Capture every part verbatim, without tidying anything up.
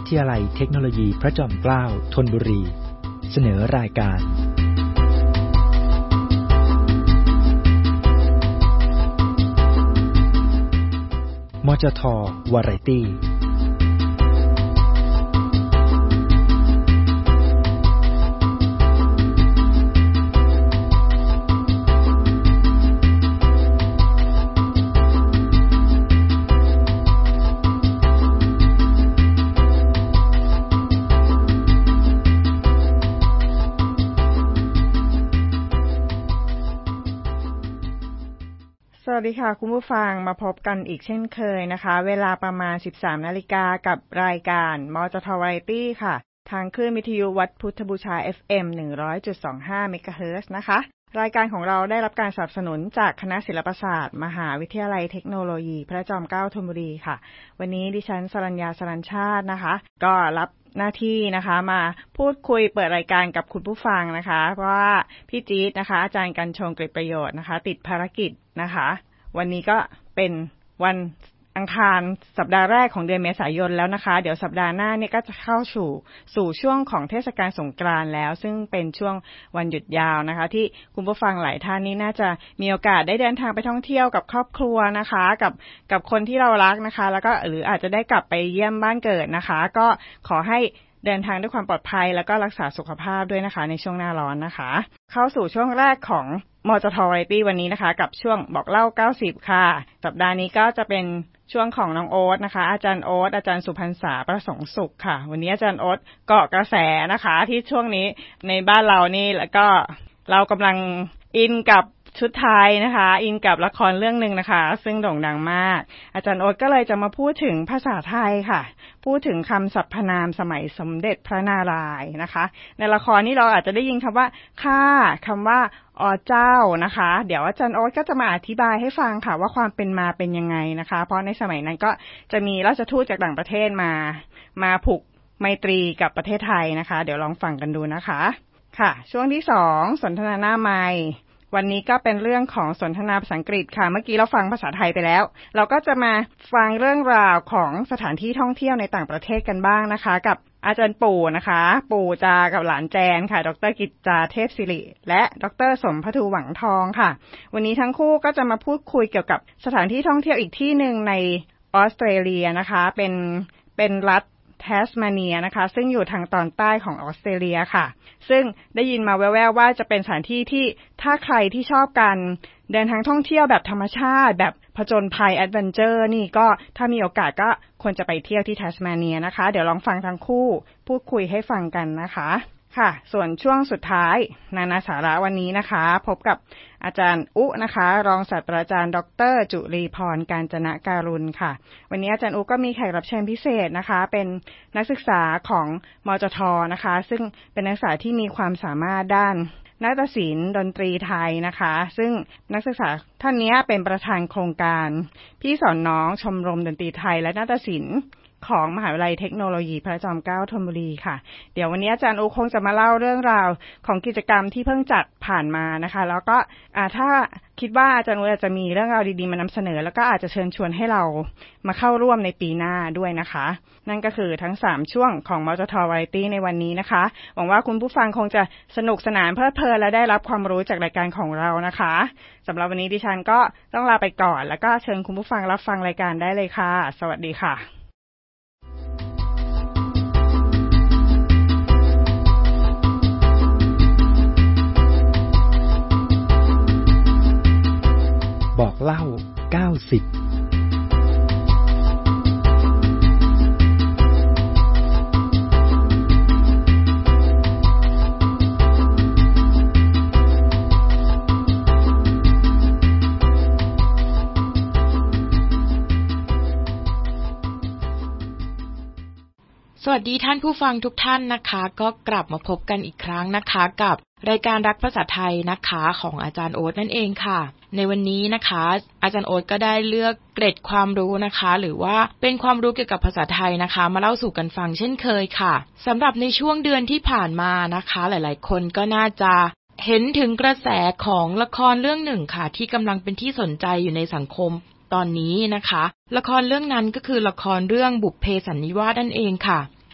ทยาลัยเทคโนโลยีพระจอมเกล้าธนบุรีเสนอรายการมจท.วาไรตี้สวัสดีค่ะคุณผู้ฟังมาพบกันอีกเช่นเคยนะคะเวลาประมาณ สิบสามนาฬิกา นกับรายการมจท.วาไรตี้ค่ะทางคลื่นวิทยุวัดพุทธบูชา เอฟ เอ็ม หนึ่งร้อยจุดสองห้า เมกะเฮิรตซ์นะคะรายการของเราได้รับการสนับสนุนจากคณะศิลปศาสตร์มหาวิทยาลัยเทคโนโลยีพระจอมเกล้าธนบุรีค่ะวันนี้ดิฉันสรัญญาสรัญชาตินะคะก็รับหน้าที่นะคะมาพูดคุยเปิดรายการกับคุณผู้ฟังนะคะเพราะว่าพี่จี๊ดนะคะอาจารย์กรรชง กฤษประโยชน์นะคะติดภารกิจนะคะวันนี้ก็เป็นวันอังคารสัปดาห์แรกของเดือนเมษายนแล้วนะคะเดี๋ยวสัปดาห์หน้าเนี่ยก็จะเข้าสู่สู่ช่วงของเทศกาลสงกรานต์แล้วซึ่งเป็นช่วงวันหยุดยาวนะคะที่คุณผู้ฟังหลายท่านนี่น่าจะมีโอกาสได้เดินทางไปท่องเที่ยวกับครอบครัวนะคะกับกับคนที่เรารักนะคะแล้วก็หรืออาจจะได้กลับไปเยี่ยมบ้านเกิดนะคะก็ขอให้เดินทางด้วยความปลอดภัยแล้วก็รักษาสุขภาพด้วยนะคะในช่วงหน้าร้อนนะคะเข้าสู่ช่วงแรกของมจท.วาไรตี้วันนี้นะคะกับช่วงบอกเล่าเก้าสิบค่ะสัปดาห์นี้ก็จะเป็นช่วงของน้องโอ๊ตนะคะอาจารย์โอ๊ตอาจารย์สุพรรษาประสงค์สุขค่ะวันนี้อาจารย์โอ๊ตเกาะกระแสนะคะที่ช่วงนี้ในบ้านเรานี่แล้วก็เรากำลังอินกับชุดไทยนะคะอินกับละครเรื่องนึงนะคะซึ่งโด่งดังมากอาจารย์โอ๊ตก็เลยจะมาพูดถึงภาษาไทยค่ะพูดถึงคำสรรพนามสมัยสมเด็จพระนารายณ์นะคะในละครนี้เราอาจจะได้ยินคำว่าข้าคำว่าอ๋อเจ้านะคะเดี๋ยวอาจารย์โอ๊ตก็จะมาอธิบายให้ฟังค่ะว่าความเป็นมาเป็นยังไงนะคะเพราะในสมัยนั้นก็จะมีราชทูตจากต่างประเทศมามาผูกไมตรีกับประเทศไทยนะคะเดี๋ยวลองฟังกันดูนะคะค่ะช่วงที่สองสนทนาหน้าไมค์วันนี้ก็เป็นเรื่องของสนทนาภาษาอังกฤษค่ะเมื่อกี้เราฟังภาษาไทยไปแล้วเราก็จะมาฟังเรื่องราวของสถานที่ท่องเที่ยวในต่างประเทศกันบ้างนะคะกับอาจารย์ปู่นะคะปู่จากับหลานแจนค่ะดร.กิจจาเทพศิริและดร.สมภทูหวังทองค่ะวันนี้ทั้งคู่ก็จะมาพูดคุยเกี่ยวกับสถานที่ท่องเที่ยวอีกที่นึงในออสเตรเลียนะคะเป็นเป็นรัฐแทสมาเนียนะคะซึ่งอยู่ทางตอนใต้ของออสเตรเลียค่ะซึ่งได้ยินมาแว่วๆว่าจะเป็นสถานที่ที่ถ้าใครที่ชอบกันเดินทางท่องเที่ยวแบบธรรมชาติแบบผจญภัยแอดเวนเจอร์นี่ก็ถ้ามีโอกาสก็ควรจะไปเที่ยวที่แทสมาเนียนะคะเดี๋ยวลองฟังทั้งคู่พูดคุยให้ฟังกันนะคะค่ะส่วนช่วงสุดท้ายนานาสาระวันนี้นะคะพบกับอาจารย์อุนะคะรองศาสตราจารย์ดร.จุลีพรกาญจนการุณค่ะวันนี้อาจารย์อุก็มีแขกรับเชิญพิเศษนะคะเป็นนักศึกษาของมจท.นะคะซึ่งเป็นนักศึกษาที่มีความสามารถด้านนาฏศิลป์ดนตรีไทยนะคะซึ่งนักศึกษาท่านนี้เป็นประธานโครงการพี่สอนน้องชมรมดนตรีไทยและนาฏศิลป์ของมหาวิทยาลัยเทคโนโลยีพระจอมเกล้าธนบุรีค่ะเดี๋ยววันนี้อาจารย์อูคงจะมาเล่าเรื่องราวของกิจกรรมที่เพิ่งจัดผ่านมานะคะแล้วก็อ่าถ้าคิดว่าอาจารย์อูอาจจะมีเรื่องราวดีๆมานำเสนอแล้วก็อาจจะเชิญชวนให้เรามาเข้าร่วมในปีหน้าด้วยนะคะนั่นก็คือทั้งสามช่วงของมจท.วาไรตี้ในวันนี้นะคะหวังว่าคุณผู้ฟังคงจะสนุกสนานเพลิดเพลินและได้รับความรู้จากรายการของเรานะคะสำหรับวันนี้ดิฉันก็ต้องลาไปก่อนแล้วก็เชิญคุณผู้ฟังรับฟังรายการได้เลยค่ะสวัสดีค่ะบอกเล่าเก้าสิบสวัสดีท่านผู้ฟังทุกท่านนะคะก็กลับมาพบกันอีกครั้งนะคะกับรายการรักภาษาไทยนะคะของอาจารย์โอ๊ตนั่นเองค่ะในวันนี้นะคะอาจารย์โอ๊ตก็ได้เลือกเกร็ดความรู้นะคะหรือว่าเป็นความรู้เกี่ยวกับภาษาไทยนะคะมาเล่าสู่กันฟังเช่นเคยค่ะสำหรับในช่วงเดือนที่ผ่านมานะคะหลายๆคนก็น่าจะเห็นถึงกระแสของละครเรื่องหนึ่งค่ะที่กำลังเป็นที่สนใจอยู่ในสังคมตอนนี้นะคะละครเรื่องนั้นก็คือละครเรื่องบุพเพสันนิวาสนั่นเองค่ะ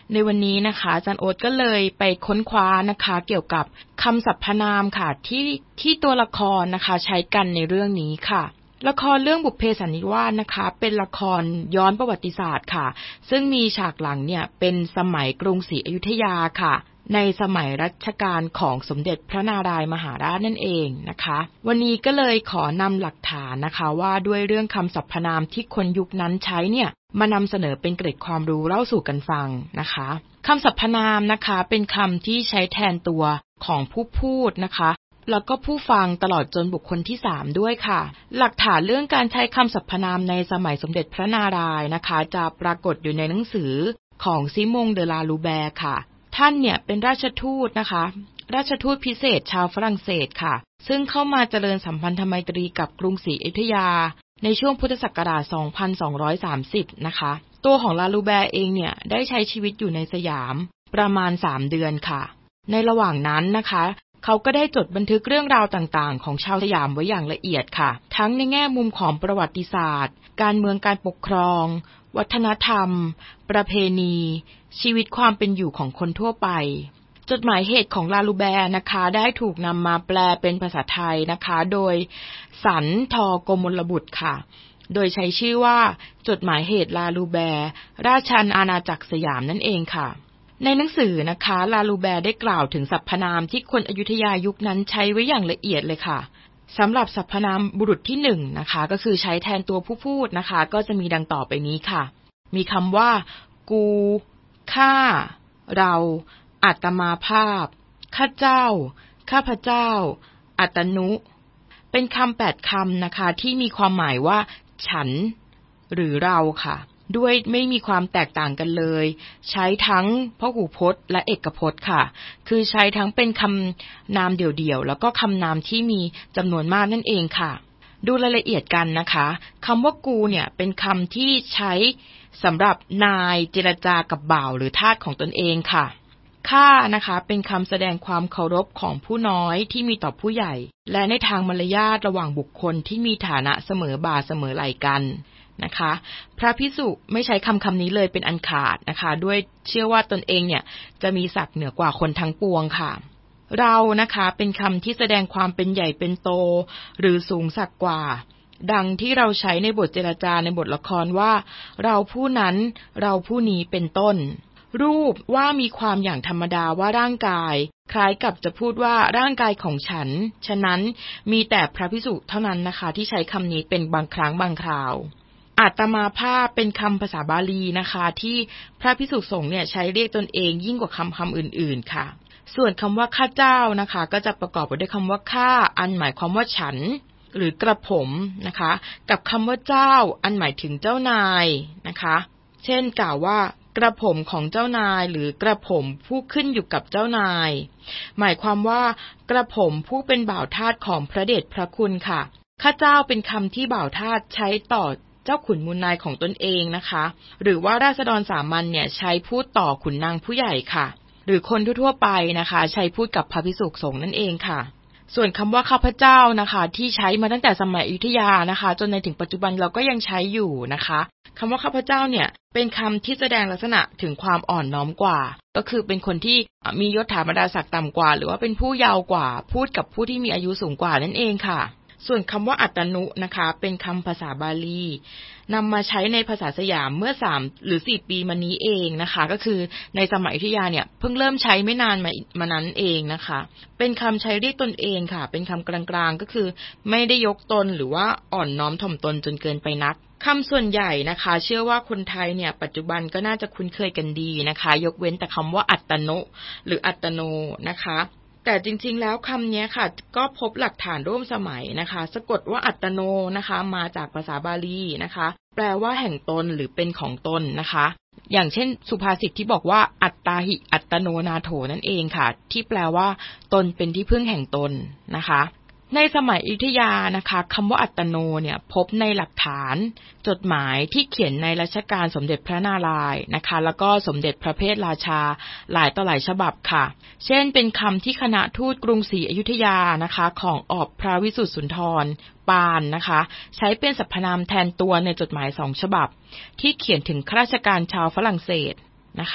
ในวันนี้นะคะอาจารย์โอ๊ตก็เลยไปค้นคว้านะคะเกี่ยวกับคำสรรพนามค่ะที่ที่ตัวละครนะคะใช้กันในเรื่องนี้ค่ะละครเรื่องบุพเพสันนิวาสนะคะเป็นละครย้อนประวัติศาสตร์ค่ะซึ่งมีฉากหลังเนี่ยเป็นสมัยกรุงศรีอยุธยาค่ะในสมัยรัชกาลของสมเด็จพระนารายมหาราชนั่นเองนะคะวันนี้ก็เลยขอนำหลักฐานนะคะว่าด้วยเรื่องคำสรรพนามที่คนยุคนั้นใช้เนี่ยมานำเสนอเป็นเกร็ดความรู้เล่าสู่กันฟังนะคะคำสรรพนามนะคะเป็นคำที่ใช้แทนตัวของผู้พูดนะคะแล้วก็ผู้ฟังตลอดจนบุคคลที่สามด้วยค่ะหลักฐานเรื่องการใช้คำสรรพนามในสมัยสมเด็จพระนารายณ์นะคะจะปรากฏอยู่ในหนังสือของซิมงเดลาลูแบร์ค่ะท่านเนี่ยเป็นราชทูตนะคะราชทูตพิเศษชาวฝรั่งเศสค่ะซึ่งเข้ามาเจริญสัมพันธไมตรีกับกรุงศรีอยุธยาในช่วงพุทธศักราชสองพันสองร้อยสามสิบนะคะตัวของลาลูแบร์เองเนี่ยได้ใช้ชีวิตอยู่ในสยามประมาณสามเดือนค่ะในระหว่างนั้นนะคะเขาก็ได้จดบันทึกเรื่องราวต่างๆของชาวสยามไว้อย่างละเอียดค่ะทั้งในแง่มุมของประวัติศาสตร์การเมืองการปกครองวัฒนธรรมประเพณีชีวิตความเป็นอยู่ของคนทั่วไปจดหมายเหตุของลาลูแบร์นะคะได้ถูกนำมาแปลเป็นภาษาไทยนะคะโดยสันทโกมลบุตรค่ะโดยใช้ชื่อว่าจดหมายเหตุลาลูแบร์ราชอาณาจักรสยามนั่นเองค่ะในหนังสือนะคะลาลูแบร์ได้กล่าวถึงสรรพนามที่คนอยุธยายุคนั้นใช้ไว้อย่างละเอียดเลยค่ะสำหรับสรรพนามบุรุษที่หนึ่งนะคะก็คือใช้แทนตัวผู้พูดนะคะก็จะมีดังต่อไปนี้ค่ะมีคำว่ากูข้าเราอัตมาภาพข้าเจ้าข้าพเจ้าอัตนุเป็นคำแปดคำนะคะที่มีความหมายว่าฉันหรือเราค่ะด้วยไม่มีความแตกต่างกันเลยใช้ทั้งพหูพจน์และเอกพจน์ค่ะคือใช้ทั้งเป็นคำนามเดี่ยวๆแล้วก็คำนามที่มีจำนวนมากนั่นเองค่ะดูรายละเอียดกันนะคะคำว่ากูเนี่ยเป็นคำที่ใช้สำหรับนายเจรจากับบ่าวหรือทาสของตนเองค่ะข้านะคะเป็นคำแสดงความเคารพของผู้น้อยที่มีต่อผู้ใหญ่และในทางมารยาทระหว่างบุคคลที่มีฐานะเสมอบ่าเสมอไหล่กันนะคะพระภิกษุไม่ใช้คำคำนี้เลยเป็นอันขาดนะคะด้วยเชื่อว่าตนเองเนี่ยจะมีศักดิ์เหนือกว่าคนทั้งปวงค่ะเรานะคะเป็นคำที่แสดงความเป็นใหญ่เป็นโตหรือสูงสักกว่าดังที่เราใช้ในบทเจรจาในบทละครว่าเราผู้นั้นเราผู้นี้เป็นต้นรูปว่ามีความอย่างธรรมดาว่าร่างกายคล้ายกับจะพูดว่าร่างกายของฉันฉะนั้นมีแต่พระภิกษุเท่านั้นนะคะที่ใช้คำนี้เป็นบางครั้งบางคราวอาตมาภาพเป็นคำภาษาบาลีนะคะที่พระภิกษุสงฆ์เนี่ยใช้เรียกตนเองยิ่งกว่าคำคำอื่นๆค่ะส่วนคำว่าข้าเจ้านะคะก็จะประกอบไปด้วยคำว่าข้าอันหมายความว่าฉันหรือกระผมนะคะกับคำว่าเจ้าอันหมายถึงเจ้านายนะคะเช่นกล่าวว่ากระผมของเจ้านายหรือกระผมผู้ขึ้นอยู่กับเจ้านายหมายความว่ากระผมผู้เป็นบ่าวทาสของพระเดชพระคุณค่ะข้าเจ้าเป็นคำที่บ่าวทาสใช้ต่อเจ้าขุนมูลนายของตนเองนะคะหรือว่าราษฎรสามัญเนี่ยใช้พูดต่อขุนนางผู้ใหญ่ค่ะหรือคนทั่วๆไปนะคะใช้พูดกับพระภิกษุสงฆ์นั่นเองค่ะส่วนคำว่าข้าพเจ้านะคะที่ใช้มาตั้งแต่สมัยอยุธยานะคะจนในถึงปัจจุบันเราก็ยังใช้อยู่นะคะคำว่าข้าพเจ้าเนี่ยเป็นคำที่แสดงลักษณะถึงความอ่อนน้อมกว่าก็คือเป็นคนที่มียศถาบรรดาศักดิ์ต่ำกว่าหรือว่าเป็นผู้เยาว์กว่าพูดกับผู้ที่มีอายุสูงกว่านั่นเองค่ะส่วนคำว่าอัตนุนะคะเป็นคำภาษาบาลีนำมาใช้ในภาษาสยามเมื่อสามหรือสี่ปีมานี้เองนะคะก็คือในสมัยอยุธยาเนี่ยเพิ่งเริ่มใช้ไม่นานมามานั้นเองนะคะเป็นคำใช้เรียกตนเองค่ะเป็นคำกลางๆก็คือไม่ได้ยกตนหรือว่าอ่อนน้อมถ่อมตนจนเกินไปนักคำส่วนใหญ่นะคะเชื่อว่าคนไทยเนี่ยปัจจุบันก็น่าจะคุ้นเคยกันดีนะคะยกเว้นแต่คำว่าอัตโนหรืออัตโนนะคะแต่จริงๆแล้วคำนี้ค่ะก็พบหลักฐานร่วมสมัยนะคะสะกดว่าอัตโนนะคะมาจากภาษาบาลีนะคะแปลว่าแห่งตนหรือเป็นของตนนะคะอย่างเช่นสุภาษิตที่บอกว่าอัตตาหิอัตโนนาโถนั่นเองค่ะที่แปลว่าตนเป็นที่พึ่งแห่งตนนะคะในสมัยอยุธยานะคะคำว่าอัตโนเนี่ยพบในหลักฐานจดหมายที่เขียนในรัชกาลสมเด็จพระนารายณ์นะคะแล้วก็สมเด็จพระเพทราชาหลายต่อหลายฉบับค่ะเช่นเป็นคำที่คณะทูตกรุงศรีอยุธยานะคะของออบพระวิสุทธิสุนทรปานนะคะใช้เป็นสรรพนามแทนตัวในจดหมายสองฉบับที่เขียนถึงข้าราชการชาวฝรั่งเศสนะคะ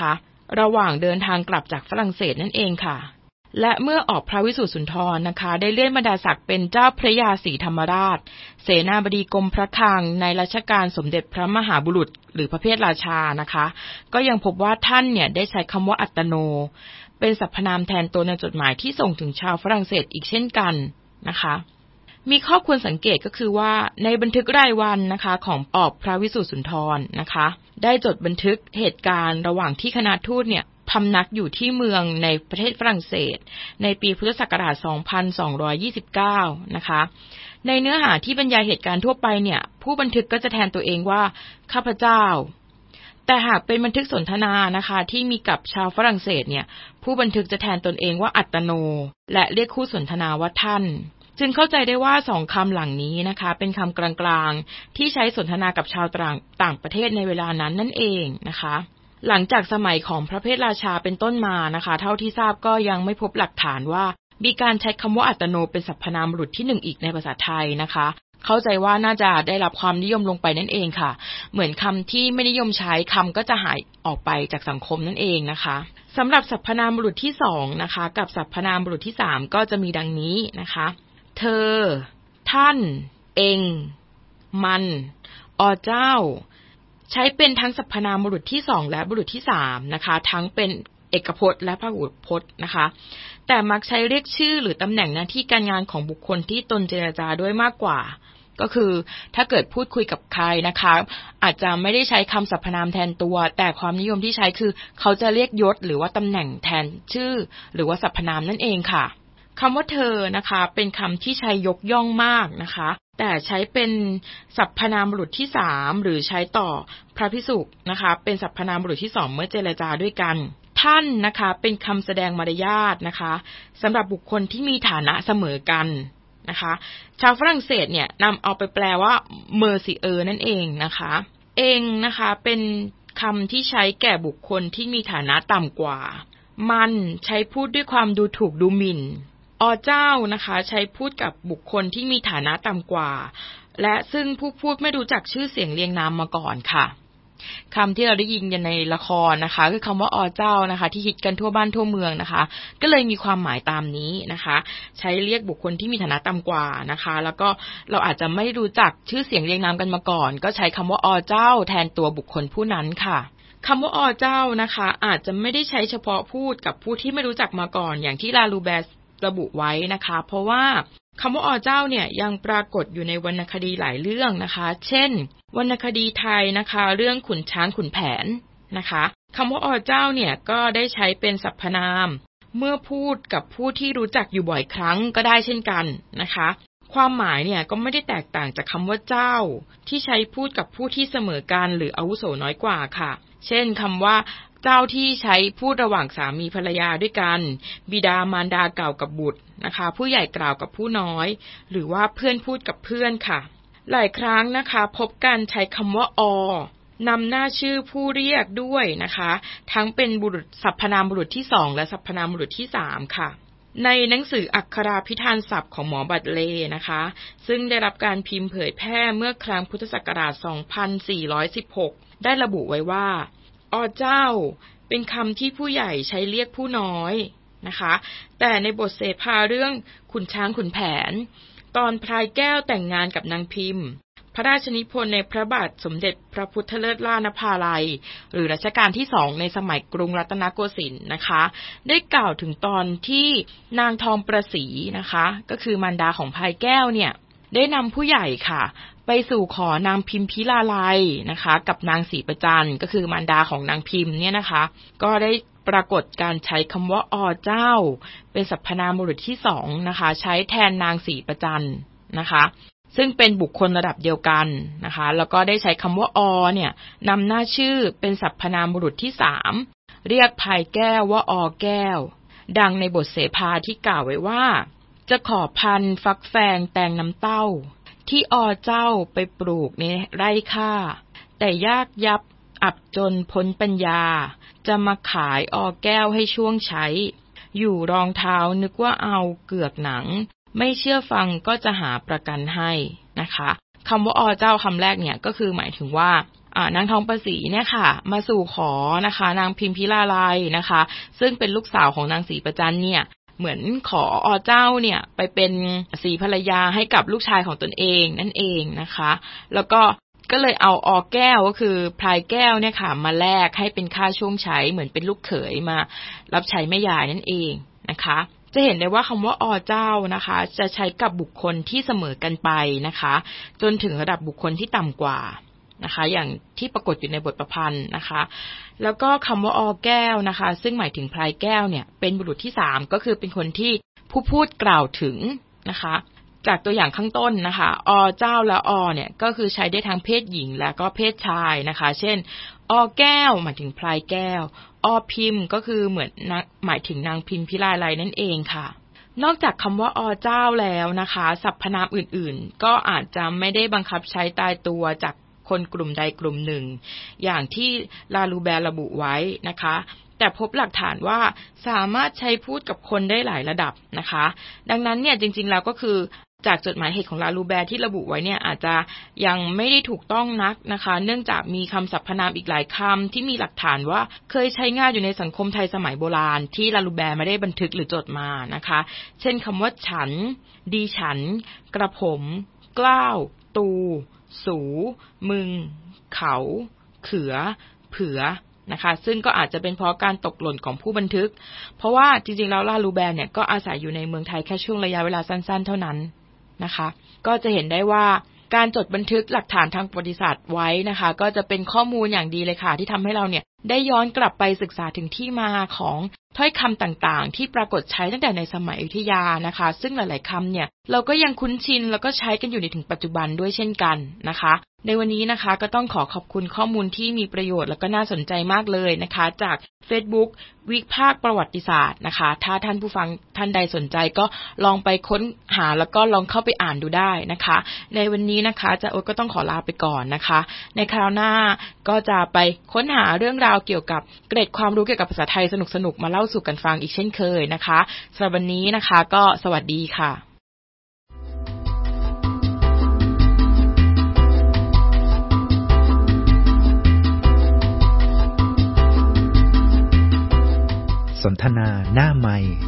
ระหว่างเดินทางกลับจากฝรั่งเศสนั่นเองค่ะและเมื่อออกพระวิสุทธิสุนทรนะคะได้เลื่อนบรรดาศักดิ์เป็นเจ้าพระยาศรีธรรมราชเสนาบดีกรมพระคลังในรัชกาลสมเด็จพระมหาบุรุษหรือพระเพทราชานะคะก็ยังพบว่าท่านเนี่ยได้ใช้คำว่าอัตโนเป็นสรรพนามแทนตนในจดหมายที่ส่งถึงชาวฝรั่งเศสอีกเช่นกันนะคะมีข้อควรสังเกตก็คือว่าในบันทึกรายวันนะคะของออกพระวิสุทธิสุนทรนะคะได้จดบันทึกเหตุการณ์ระหว่างที่คณะทูตเนี่ยพำนักอยู่ที่เมืองในประเทศฝรั่งเศสในปีพุทธศักราชสองพันสองร้อยยี่สิบเก้านะคะในเนื้อหาที่บรรยายเหตุการณ์ทั่วไปเนี่ยผู้บันทึกก็จะแทนตัวเองว่าข้าพเจ้าแต่หากเป็นบันทึกสนทนานะคะที่มีกับชาวฝรั่งเศสเนี่ยผู้บันทึกจะแทนตนเองว่าอัตโนและเรียกคู่สนทนาว่าท่านจึงเข้าใจได้ว่าสองคำหลังนี้นะคะเป็นคำกลางๆที่ใช้สนทนากับชาวต่างต่างประเทศในเวลานั้นนั่นเองนะคะหลังจากสมัยของพระเพทราชาเป็นต้นมานะคะเท่าที่ทราบก็ยังไม่พบหลักฐานว่ามีการใช้คำว่าอัตโนเป็นสรรพนามบุรุษที่หนึ่งอีกในภาษาไทยนะคะเข้าใจว่าน่าจะได้รับความนิยมลงไปนั่นเองค่ะเหมือนคำที่ไม่นิยมใช้คำก็จะหายออกไปจากสังคมนั่นเองนะคะสำหรับสรรพนามบุรุษที่สองนะคะกับสรรพนามบุรุษที่สามก็จะมีดังนี้นะคะเธอท่านเองมันอเจ้าใช้เป็นทั้งสรรพนามบุรุษที่สองและบุรุษที่สามนะคะทั้งเป็นเอกพจน์และพหูพจน์นะคะแต่มักใช้เรียกชื่อหรือตำแหน่งหน้าที่การงานของบุคคลที่ตนเจรจาด้วยมากกว่าก็คือถ้าเกิดพูดคุยกับใครนะคะอาจจะไม่ได้ใช้คำสรรพนามแทนตัวแต่ความนิยมที่ใช้คือเขาจะเรียกยศหรือว่าตำแหน่งแทนชื่อหรือว่าสรรพนามนั่นเองค่ะคำว่าเธอนะคะเป็นคำที่ใช้ยกย่องมากนะคะแต่ใช้เป็นสรรพนามบุรุษที่สามหรือใช้ต่อพระภิกษุนะคะเป็นสรรพนามบุรุษที่สองเมื่อเจรจาด้วยกันท่านนะคะเป็นคำแสดงมารยาทนะคะสำหรับบุคคลที่มีฐานะเสมอกันนะคะชาวฝรั่งเศสเนี่ยนำเอาไปแปลว่าเมอร์ซิเออร์นั่นเองนะคะเองนะคะเป็นคำที่ใช้แก่บุคคลที่มีฐานะต่ำกว่ามันใช้พูดด้วยความดูถูกดูหมิ่นอเจ้านะคะใช้พูดกับบุคคลที่มีฐานะต่ำกว่าและซึ่งผู้พูดไม่รู้จักชื่อเสียงเรียงนามมาก่อนค่ะคำที่เราได้ยินกันในละครนะคะคือคำว่าอเจ้านะคะที่ฮิตกันทั่วบ้านทั่วเมืองนะคะก็เลยมีความหมายตามนี้นะคะใช้เรียกบุคคลที่มีฐานะต่ำกว่านะคะแล้วก็เราอาจจะไม่รู้จักชื่อเสียงเรียงนามกันมาก่อนก็ใช้คำว่าอเจ้าแทนตัวบุคคลผู้นั้นค่ะคำว่าอเจ้านะคะอาจจะไม่ได้ใช้เฉพาะพูดกับผู้ที่ไม่รู้จักมาก่อนอย่างที่ลาลูแบร์ระบุไว้นะคะเพราะว่าคำว่าอเจ้าเนี่ยยังปรากฏอยู่ในวรรณคดีหลายเรื่องนะคะเช่นวรรณคดีไทยนะคะเรื่องขุนช้างขุนแผนนะคะคำว่าอเจ้าเนี่ยก็ได้ใช้เป็นสรรพนามเมื่อพูดกับผู้ที่รู้จักอยู่บ่อยครั้งก็ได้เช่นกันนะคะความหมายเนี่ยก็ไม่ได้แตกต่างจากคำว่าเจ้าที่ใช้พูดกับผู้ที่เสมอกันหรืออาวุโสน้อยกว่าค่ะเช่นคำว่าเจ้าที่ใช้พูดระหว่างสามีภรรยาด้วยกันบิดามารดากล่าวกับบุตรนะคะผู้ใหญ่กล่าวกับผู้น้อยหรือว่าเพื่อนพูดกับเพื่อนค่ะหลายครั้งนะคะพบการใช้คำว่าอนำหน้าชื่อผู้เรียกด้วยนะคะทั้งเป็นบุรุษสรรพนามบุรุษที่สองและสรรพนามบุรุษที่สามค่ะในหนังสืออักขราพิธานศัพท์ของหมอบัตเลนะคะซึ่งได้รับการพิมพ์เผยแพร่เมื่อครั้งพุทธศักราชสองพันสี่ร้อยสิบหกได้ระบุไว้ว่าอเจ้าเป็นคำที่ผู้ใหญ่ใช้เรียกผู้น้อยนะคะแต่ในบทเสภาเรื่องขุนช้างขุนแผนตอนพลายแก้วแต่งงานกับนางพิมพ์พระราชนิพนธ์ในพระบาทสมเด็จพระพุทธเลิศล่านภาลัยหรือรัชกาลที่สองในสมัยกรุงรัตนโกสินทร์นะคะได้กล่าวถึงตอนที่นางทองประศรีนะคะก็คือมารดาของพลายแก้วเนี่ยได้นำผู้ใหญ่ค่ะไปสู่ขอนางพิมพิลาไลยนะคะกับนางศรีประจันก็คือมารดาของนางพิมเนี่ยนะคะก็ได้ปรากฏการใช้คำว่าอเจ้าเป็นสรรพนามบุรุษที่สองนะคะใช้แทนนางศรีประจันนะคะซึ่งเป็นบุคคลระดับเดียวกันนะคะแล้วก็ได้ใช้คำว่าอเนี่ยนำหน้าชื่อเป็นสรรพนามบุรุษที่สามเรียกพายแก้วว่าอแก้วดังในบทเสภาที่กล่าวไว้ว่าจะขอพันฟักแฟงแตงน้ำเต้าที่อเจ้าไปปลูกในไร่ข้าแต่ยากยับอับจนพ้นปัญญาจะมาขายอแก้วให้ช่วงใช้อยู่รองเท้านึกว่าเอาเกือกหนังไม่เชื่อฟังก็จะหาประกันให้นะคะคำว่าอเจ้าคำแรกเนี่ยก็คือหมายถึงว่านางทองประศรีเนี่ยค่ะมาสู่ขอนะคะนางพิมพิลาไลยนะคะซึ่งเป็นลูกสาวของนางศรีประจันเนี่ยเหมือนขออเจ้าเนี่ยไปเป็นศรีภรรยาให้กับลูกชายของตนเองนั่นเองนะคะแล้วก็ก็เลยเอาอแก้วก็คือพลายแก้วเนี่ยค่ะมาแลกให้เป็นค่าช่วงใช้เหมือนเป็นลูกเขยมารับใช้แม่ยายนั่นเองนะคะจะเห็นได้ว่าคำว่าอเจ้านะคะจะใช้กับบุคคลที่เสมอกันไปนะคะจนถึงระดับบุคคลที่ต่ำกว่านะคะอย่างที่ปรากฏอยู่ในบทประพันธ์นะคะแล้วก็คำว่าอแก้วนะคะซึ่งหมายถึงพลายแก้วเนี่ยเป็นบุรุษที่สามก็คือเป็นคนที่ผู้พูดกล่าวถึงนะคะจากตัวอย่างข้างต้นนะคะอเจ้าและอเนี่ยก็คือใช้ได้ทั้งเพศหญิงและก็เพศชายนะคะเช่นอแก้วหมายถึงพลายแก้วอพิมพ์ก็คือเหมือนหมายถึงนางพิมพิลาไลยนั่นเองค่ะนอกจากคำว่าอเจ้าแล้วนะคะสรรพนามอื่นๆก็อาจจะไม่ได้บังคับใช้ตายตัวจากคนกลุ่มใดกลุ่มหนึ่งอย่างที่ลาลูแบร์ระบุไว้นะคะแต่พบหลักฐานว่าสามารถใช้พูดกับคนได้หลายระดับนะคะดังนั้นเนี่ยจริงๆแล้วก็คือจากจดหมายเหตุของลาลูแบร์ที่ระบุไว้เนี่ยอาจจะยังไม่ได้ถูกต้องนักนะคะเนื่องจากมีคำสรรพนามอีกหลายคำที่มีหลักฐานว่าเคยใช้งานอยู่ในสังคมไทยสมัยโบราณที่ลาลูแบร์ไม่ได้บันทึกหรือจดมานะคะเช่นคำว่าฉันดีฉันกระผมกล้าวตูสูมึงเขาเขือเผือนะคะซึ่งก็อาจจะเป็นเพราะการตกหล่นของผู้บันทึกเพราะว่าจริงๆแล้วลาลูแบร์เนี่ยก็อาศัยอยู่ในเมืองไทยแค่ช่วงระยะเวลาสั้นๆเท่านั้นนะคะก็จะเห็นได้ว่าการจดบันทึกหลักฐานทางประวัติศาสตร์ไว้นะคะก็จะเป็นข้อมูลอย่างดีเลยค่ะที่ทำให้เราเนี่ยได้ย้อนกลับไปศึกษาถึงที่มาของถ้อยคำต่างๆที่ปรากฏใช้ตั้งแต่ในสมัยอยุธยานะคะซึ่งหลายๆคำเนี่ยเราก็ยังคุ้นชินแล้วก็ใช้กันอยู่ในถึงปัจจุบันด้วยเช่นกันนะคะในวันนี้นะคะก็ต้องขอขอบคุณข้อมูลที่มีประโยชน์แล้วก็น่าสนใจมากเลยนะคะจาก Facebook วิภาคประวัติศาสตร์นะคะถ้าท่านผู้ฟังท่านใดสนใจก็ลองไปค้นหาแล้วก็ลองเข้าไปอ่านดูได้นะคะในวันนี้นะคะจะโอ๊ตก็ต้องขอลาไปก่อนนะคะในคราวหน้าก็จะไปค้นหาเรื่องราวเกี่ยวกับเกร็ดความรู้เกี่ยวกับภาษาไทยสนุกๆมาเล่าสู่กันฟังอีกเช่นเคยนะคะสำหรับวันนี้นะคะก็สวัสดีค่ะสนทนาหน้าไมค์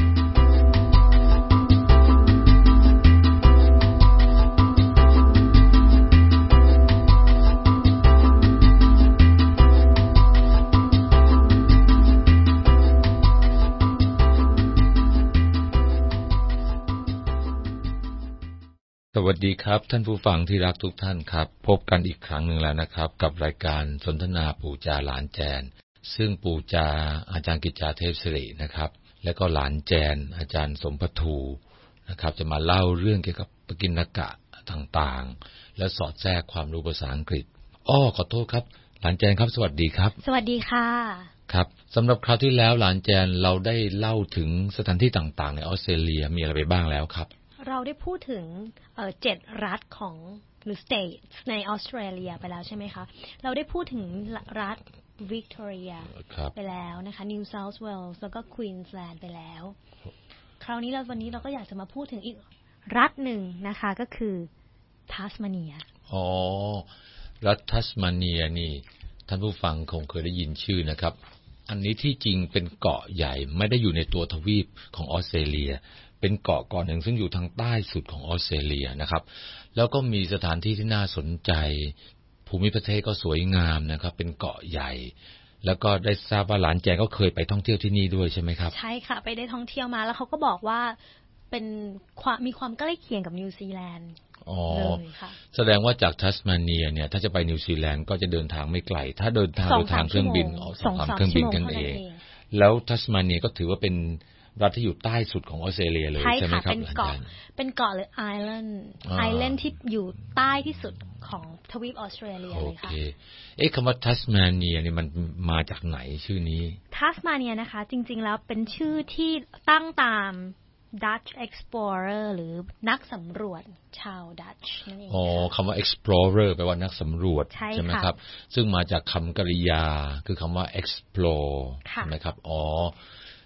สวัสดีครับท่านผู้ฟังที่รักทุกท่านครับพบกันอีกครั้งหนึ่งแล้วนะครับกับรายการสนทนาปู่จาหลานแจนซึ่งปู่จาอาจารย์กิจจาเทพศิรินะครับและก็หลานแจนอาจารย์สมภทูนะครับจะมาเล่าเรื่องเกี่ยวกับปกิณกะต่างๆและสอดแทรกความรู้ภาษาอังกฤษอ้อขอโทษครับหลานแจนครับสวัสดีครับสวัสดีค่ะครับสำหรับคราวที่แล้วหลานแจนเราได้เล่าถึงสถานที่ต่างๆในออสเตรเลียมีอะไรไปบ้างแล้วครับเราได้พูดถึงเอ่อเจ็ดรัฐของหรือ states ในออสเตรเลียไปแล้วใช่ไหมคะเราได้พูดถึงรัฐวิกตอเรียไปแล้วนะคะ New South Wales แล้วก็ Queensland ไปแล้วคราวนี้เราวันนี้เราก็อยากจะมาพูดถึงอีกรัฐหนึ่งนะคะก็คือทัสมาเนียอ๋อรัฐทัสมาเนียนี่ท่านผู้ฟังคงเคยได้ยินชื่อนะครับอันนี้ที่จริงเป็นเกาะใหญ่ไม่ได้อยู่ในตัวทวีปของออสเตรเลียเป็นเกาะเกาะหนึ่งซึ่งอยู่ทางใต้สุดของออสเตรเลียนะครับแล้วก็มีสถานที่ที่น่าสนใจภูมิประเทศก็สวยงามนะครับเป็นเกาะใหญ่แล้วก็ได้ทราบว่าหลานแจก็เคยไปท่องเที่ยวที่นี่ด้วยใช่ไหมครับใช่ค่ะไปได้ท่องเที่ยวมาแล้วเขาก็บอกว่าเป็นความมีความใกล้เคียงกับนิวซีแลนด์เลยค่ะแสดงว่าจากทัสมาเนียเนี่ยถ้าจะไปนิวซีแลนด์ก็จะเดินทางไม่ไกลถ้าเดินทางโดยทางเครื่องบินสองสามเครื่องบินกันเองแล้วทัสมาเนียก็ถือว่าเป็นรัฐที่อยู่ใต้สุดของออสเตรเลียเลยใช่ไหมครับเป็นเกาะเป็นเกาะหรือไอแลนด์ไอแลนด์ที่อยู่ใต้ที่สุดของทวีปออสเตรเลียเลยค่ะเอ๊ะคำว่าทัสมาเนียเนี่ยมันมาจากไหนชื่อนี้ทัสมาเนียนะคะจริงๆแล้วเป็นชื่อที่ตั้งตาม Dutch explorer หรือนักสำรวจชาวดัตช์นั่นเองอ๋อคำว่า explorer แปลว่านักสำรวจใช่ไหมครับซึ่งมาจากคำกริยาคือคำว่า explore ใช่ไหมครับอ๋อ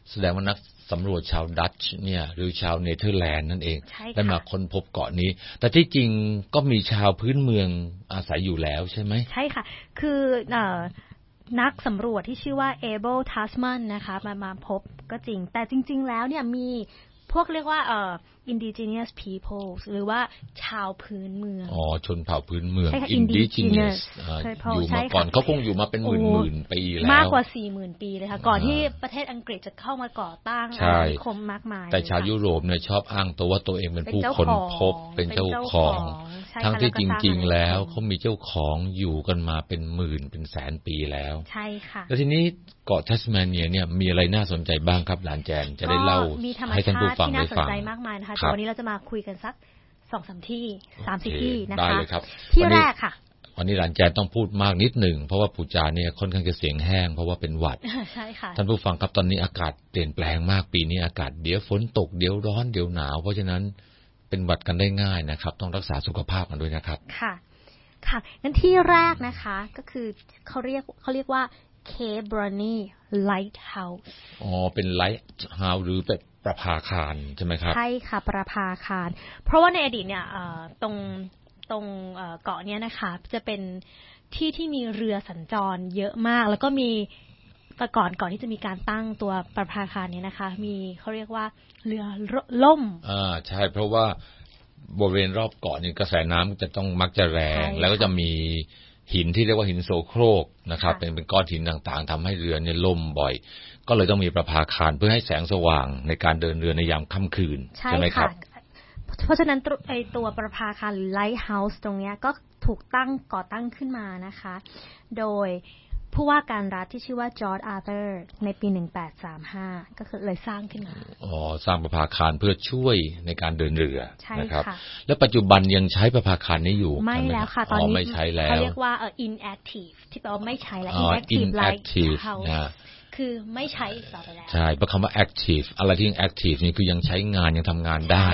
แสดงว่านักสำรวจชาวดัตช์เนี่ยหรือชาวเนเธอร์แลนด์นั่นเองได้มาค้นพบเกาะนี้แต่ที่จริงก็มีชาวพื้นเมืองอาศัยอยู่แล้วใช่ไหมใช่ค่ะคือเอ่อนักสำรวจที่ชื่อว่า Abel Tasman นะคะมามาพบก็จริงแต่จริงๆแล้วเนี่ยมีพวกเรียกว่าเอ่อ indigenous people หรือว่าชาวพื้นเมืองอ๋อชนเผ่าพื้นเมือง indigenous อยู่มาก่อนเขาคงอยู่มาเป็นหมื่นๆปีแล้วมากกว่า สี่หมื่น ปีเลยค่ะก่อนที่ประเทศอังกฤษจะเข้ามาก่อตั้งอาณานิคมมากมายแต่ชาวยุโรปเนี่ยชอบอ้างตัวว่าตัวเองเป็นผู้ค้นพบเป็นเจ้าของทั้งที่จริงๆแล้วเขามีเจ้าของอยู่กันมาเป็นหมื่นเป็นแสนปีแล้วใช่ค่ะแล้วทีนี้เกาะทัสมาเนียเนี่ยมีอะไรน่าสนใจบ้างครับหลานแจนจะได้เล่าให้ท่านผู้ฟังได้ฟังใจมากมายนะคะวันนี้เราจะมาคุยกันสัก สองสาม ที่ สามสิบ ที่นะคะได้เลยครับที่แรกค่ะวันนี้หลานแจนต้องพูดมากนิดหนึ่งเพราะว่าปู่จาเนี่ยค่อนข้างจะเสียงแห้งเพราะว่าเป็นหวัดใช่ค่ะท่านผู้ฟังครับตอนนี้อากาศเปลี่ยนแปลงมากปีนี้อากาศเดี๋ยวฝนตกเดี๋ยวร้อนเดี๋ยวหนาวเพราะฉะนั้นเป็นหวัดกันได้ง่ายนะครับต้องรักษาสุขภาพกันด้วยนะครับค่ะค่ะงั้นที่แรกนะคะก็คือเขาเรียกเขาเรียกว่า Cape Bruni Lighthouse อ๋อเป็น Lighthouse หรือเป็นประภาคารใช่ไหมครับใช่ค่ะประภาคารเพราะว่าในอดีตเนี่ยตรงตรงเกาะเนี้ยนะคะจะเป็นที่ที่มีเรือสัญจรเยอะมากแล้วก็มีแต่ก่อนก่อนที่จะมีการตั้งตัวประภาคารนี้นะคะมีเขาเรียกว่าเรือล่มอ่าใช่เพราะว่าบริเวณรอบเกาะนี่กระแสน้ำจะต้องมักจะแรงแล้วก็จะมีหินที่เรียกว่าหินโซโครกนะครับเป็นเป็นก้อนหินต่างๆทำให้เรือเนี่ยล่มบ่อยก็เลยต้องมีประภาคารเพื่อให้แสงสว่างในการเดินเรือในยามค่ำคืนใช่ไหมครับเพราะฉะนั้นไอตัวประภาคารหรือไลท์เฮาส์ตรงนี้ก็ถูกตั้งก่อตั้งขึ้นมานะคะโดยผู้ว่าการรัฐที่ชื่อว่าจอร์จอาร์เธอร์ในปีหนึ่งพันแปดร้อยสามสิบห้าก็คือเลยสร้างขึ้นมาอ๋อสร้างประภาคารเพื่อช่วยในการเดินเรือนะครับแล้วปัจจุบันยังใช้ประภาคารนี้อยู่ไม่แล้วค่ะตอนนี้ไม่ใช้แล้วเขาเรียกว่าเอ่อ inactive ที่แปลว่าไม่ใช้แล้ว inactive lighthouse คือไม่ใช้ต่อไปแล้วใช่เพราะคำว่า active อะไรที่ยัง active นี่คือยังใช้งานยังทำงานได้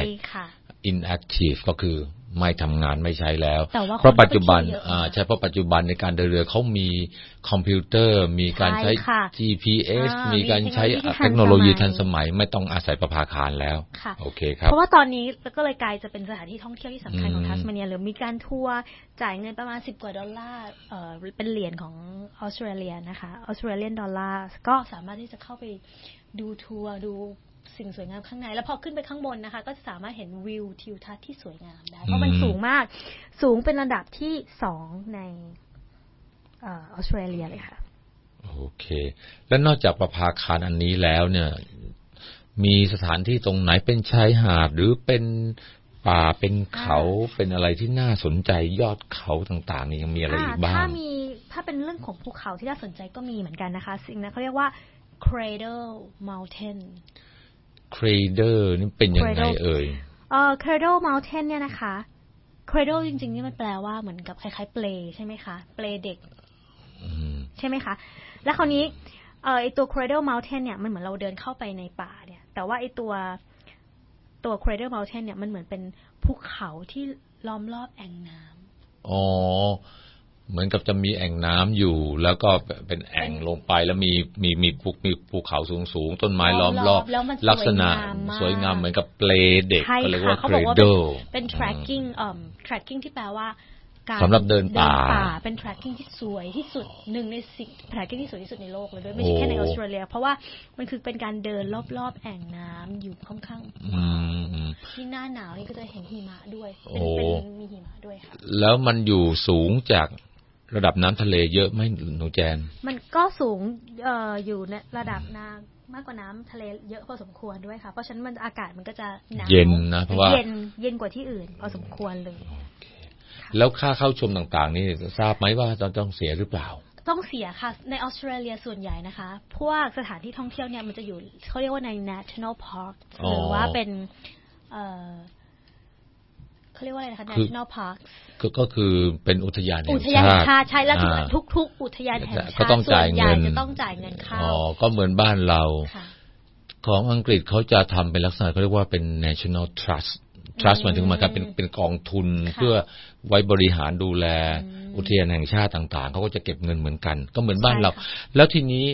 inactive ก็คือไม่ทำงานไม่ใช้แล้วเพราะปัจจุบันอ่าใช่เพราะปัจจุบันในการเดินเรือเขามีคอมพิวเตอร์มีการใช้ จี พี เอส มีการใช้เทคโนโลยีทันสมัยไม่ต้องอาศัยประภาคารแล้วโอเคครับเพราะว่าตอนนี้ก็เลยกลายจะเป็นสถานที่ท่องเที่ยวที่สำคัญของทัสมาเนียหรือมีการทัวร์จ่ายเงินประมาณสิบกว่าดอลลาร์เอ่อเป็นเหรียญของออสเตรเลียนะคะออสเตรเลียนดอลลาร์ก็สามารถที่จะเข้าไปดูทัวร์ดูสิ่งสวยงามข้างในแล้วพอขึ้นไปข้างบนนะคะก็จะสามารถเห็นวิวทิวทัศน์ที่สวยงามได้เพราะมันสูงมากสูงเป็นระดับที่สองในออสเตรเลียเลยค่ะโอเคแล้วนอกจากประภาคารอันนี้แล้วเนี่ยมีสถานที่ตรงไหนเป็นชายหาดหรือเป็นป่าเป็นเขาเป็นอะไรที่น่าสนใจยอดเขาต่างๆนี่ยังมีอะไรอีกบ้างถ้ามีถ้าเป็นเรื่องของภูเขาที่น่าสนใจก็มีเหมือนกันนะคะสิ่งนั้นเขาเรียกว่า Cradle Mountain Cradle นี่เป็นยังไงเอ่ยเอ่อ Cradle Mountain เนี่ยนะคะ Cradle จริงๆนี่มันแปลว่าเหมือนกับคล้ายๆเปลใช่ไหมคะเปลเด็กใช่ไหมคะแล้วคราวนี้เอ่อไอตัว Cradle Mountain เนี่ยมันเหมือนเราเดินเข้าไปในป่าเนี่ยแต่ว่าไอตัวตัว Cradle Mountain เนี่ยมันเหมือนเป็นภูเขาที่ล้อมรอบแอ่งน้ำอ๋อเหมือนกับจะมีแอ่งน้ำอยู่แล้วก็เป็นแอ่งลงไปแล้วมีมีมีภูมีภูเขาสูงๆต้นไม้ล้อมรอบลักษณะสวยงามเหมือนกับเปลเด็กก็เรียกว่า Cradle เป็น tracking เอ่อ tracking ที่แปลว่าสำหรับเดินป่าเป็น tracking ที่สวยที่สุดหนึ่งในสิ่ง tracking ที่สวยที่สุดในโลกเลยด้วยไม่ใช่แค่ในออสเตรเลียเพราะว่ามันคือเป็นการเดินรอบๆแอ่งน้ำอยู่ค่อนข้างที่หน้าหนาวนี่ก็จะเห็นหิมะด้วยเป็นเป็นมีหิมะด้วยค่ะแล้วมันอยู่สูงจากระดับน้ำทะเลเยอะไหมหนูแจนมันก็สูงเอ่ออยู่ในระดับน้ำมากกว่าน้ำทะเลเยอะพอสมควรด้วยค่ะเพราะฉะนั้นมันอากาศมันก็จะหนาวเย็นนะเพราะว่าเย็นเย็นกว่าที่อื่นพอสมควรเลยแล้วค่าเข้าชมต่างๆนี่ทราบไหมว่าต้องต้องเสียหรือเปล่าต้องเสียค่ะในออสเตรเลียส่วนใหญ่นะคะพวกสถานที่ท่องเที่ยวเนี่ยมันจะอยู่เขาเรียกว่าใน national park หรือว่าเป็นเอ่อเขาเรียกว่าอะไรนะคะ national park ก็คือเป็นอุทยานแห่งชาติอุทยานแห่งชาติใช่แล้วทุกๆอุทยานแห่งชาติก็ต้องจ่ายเงินจะต้องจ่ายเงินเข้าอ๋อก็เหมือนบ้านเราของอังกฤษเขาจะทำเป็นลักษณะเขาเรียกว่าเป็น national trust trust หมายถึงมันก็เป็นเป็นกองทุนเพื่อไว้บริหารดูแลอุทยานแห่งชาติต่างๆเขาก็จะเก็บเงินเหมือนกันก็เหมือนบ้านเราแล้วทีนี้